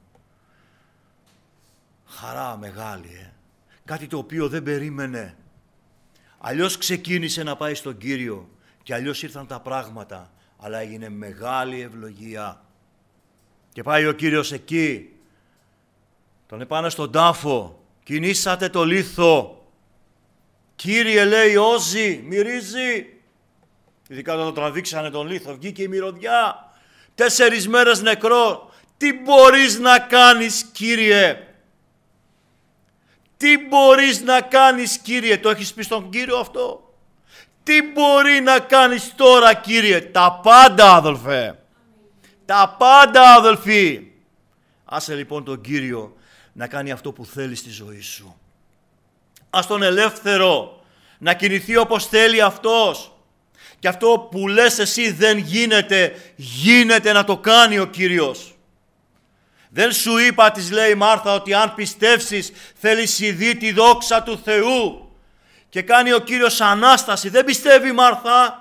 Χαρά μεγάλη, ε. Κάτι το οποίο δεν περίμενε. Αλλιώς ξεκίνησε να πάει στον Κύριο και αλλιώς ήρθαν τα πράγματα, αλλά έγινε μεγάλη ευλογία. Και πάει ο Κύριος εκεί, τον επάνε στον τάφο, κινήσατε το λίθο. Κύριε, λέει, όζει, μυρίζει. Ειδικά όταν το τραβήξανε τον λίθο, βγήκε η μυρωδιά. Τέσσερις μέρες νεκρό. Τι μπορείς να κάνεις, Κύριε? Τι μπορείς να κάνεις, Κύριε? Το έχεις πει στον Κύριο αυτό? Τι μπορεί να κάνεις τώρα, Κύριε? Τα πάντα, αδελφέ. Τα πάντα, αδελφοί. Άσε λοιπόν τον Κύριο να κάνει αυτό που θέλει στη ζωή σου. Ας τον ελεύθερο να κινηθεί όπως θέλει αυτός. Και αυτό που λες εσύ δεν γίνεται, γίνεται να το κάνει ο Κύριος. Δεν σου είπα, της λέει η Μάρθα, ότι αν πιστεύσεις θέλεις ειδεί τη δόξα του Θεού. Και κάνει ο Κύριος Ανάσταση. Δεν πιστεύει η Μάρθα.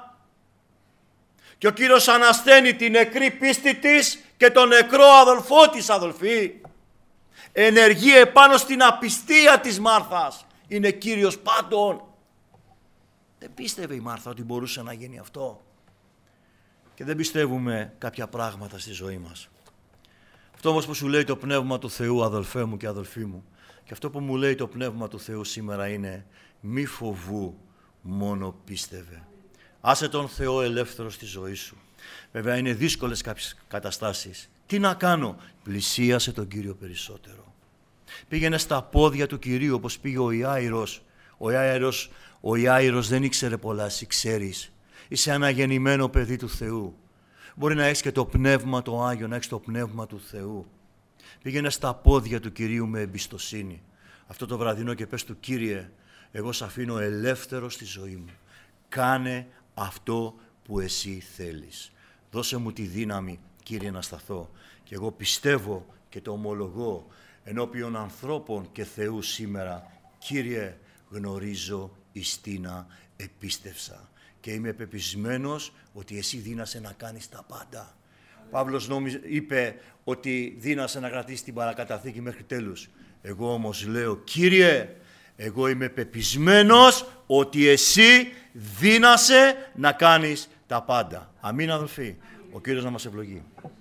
Και ο Κύριος ανασταίνει την νεκρή πίστη της και τον νεκρό αδελφό της, αδελφοί. Ενεργεί επάνω στην απιστία της Μάρθας. Είναι Κύριος πάντων. Δεν πίστευε η Μάρθα ότι μπορούσε να γίνει αυτό. Και δεν πιστεύουμε κάποια πράγματα στη ζωή μας. Αυτό όμως που σου λέει το Πνεύμα του Θεού, αδελφέ μου και αδελφοί μου, και αυτό που μου λέει το Πνεύμα του Θεού σήμερα είναι μη φοβού, μόνο πίστευε. Άσε τον Θεό ελεύθερο στη ζωή σου. Βέβαια είναι δύσκολες κάποιες καταστάσεις. Τι να κάνω? Πλησίασε τον Κύριο περισσότερο. Πήγαινε στα πόδια του Κυρίου όπως πήγε ο Ιάειρος. Ο Ιάειρος, ο Ιάειρος δεν ήξερε πολλά, εσύ ξέρεις. Είσαι αναγεννημένο παιδί του Θεού. Μπορεί να έχεις και το Πνεύμα το Άγιο, να έχεις το Πνεύμα του Θεού. Πήγαινε στα πόδια του Κυρίου με εμπιστοσύνη. Αυτό το βραδινό και πες του, Κύριε, εγώ σ' αφήνω ελεύθερο στη ζωή μου. Κάνε αυτό που εσύ θέλεις. Δώσε μου τη δύναμη, Κύριε, να σταθώ. Και εγώ πιστεύω και το ομολογώ ενώπιον ανθρώπων και Θεού σήμερα. Κύριε, γνωρίζω ιστίνα επίστευσα. Και είμαι πεπισμένος ότι εσύ δύνασαι να κάνεις τα πάντα. Παύλος νόμιζε, είπε ότι δύνασαι να κρατήσεις την παρακαταθήκη μέχρι τέλους. Εγώ όμως λέω, Κύριε, εγώ είμαι πεπισμένος ότι εσύ δύνασαι να κάνεις τα πάντα. Αμήν, αδελφοί. Ο Κύριος να μας ευλογεί.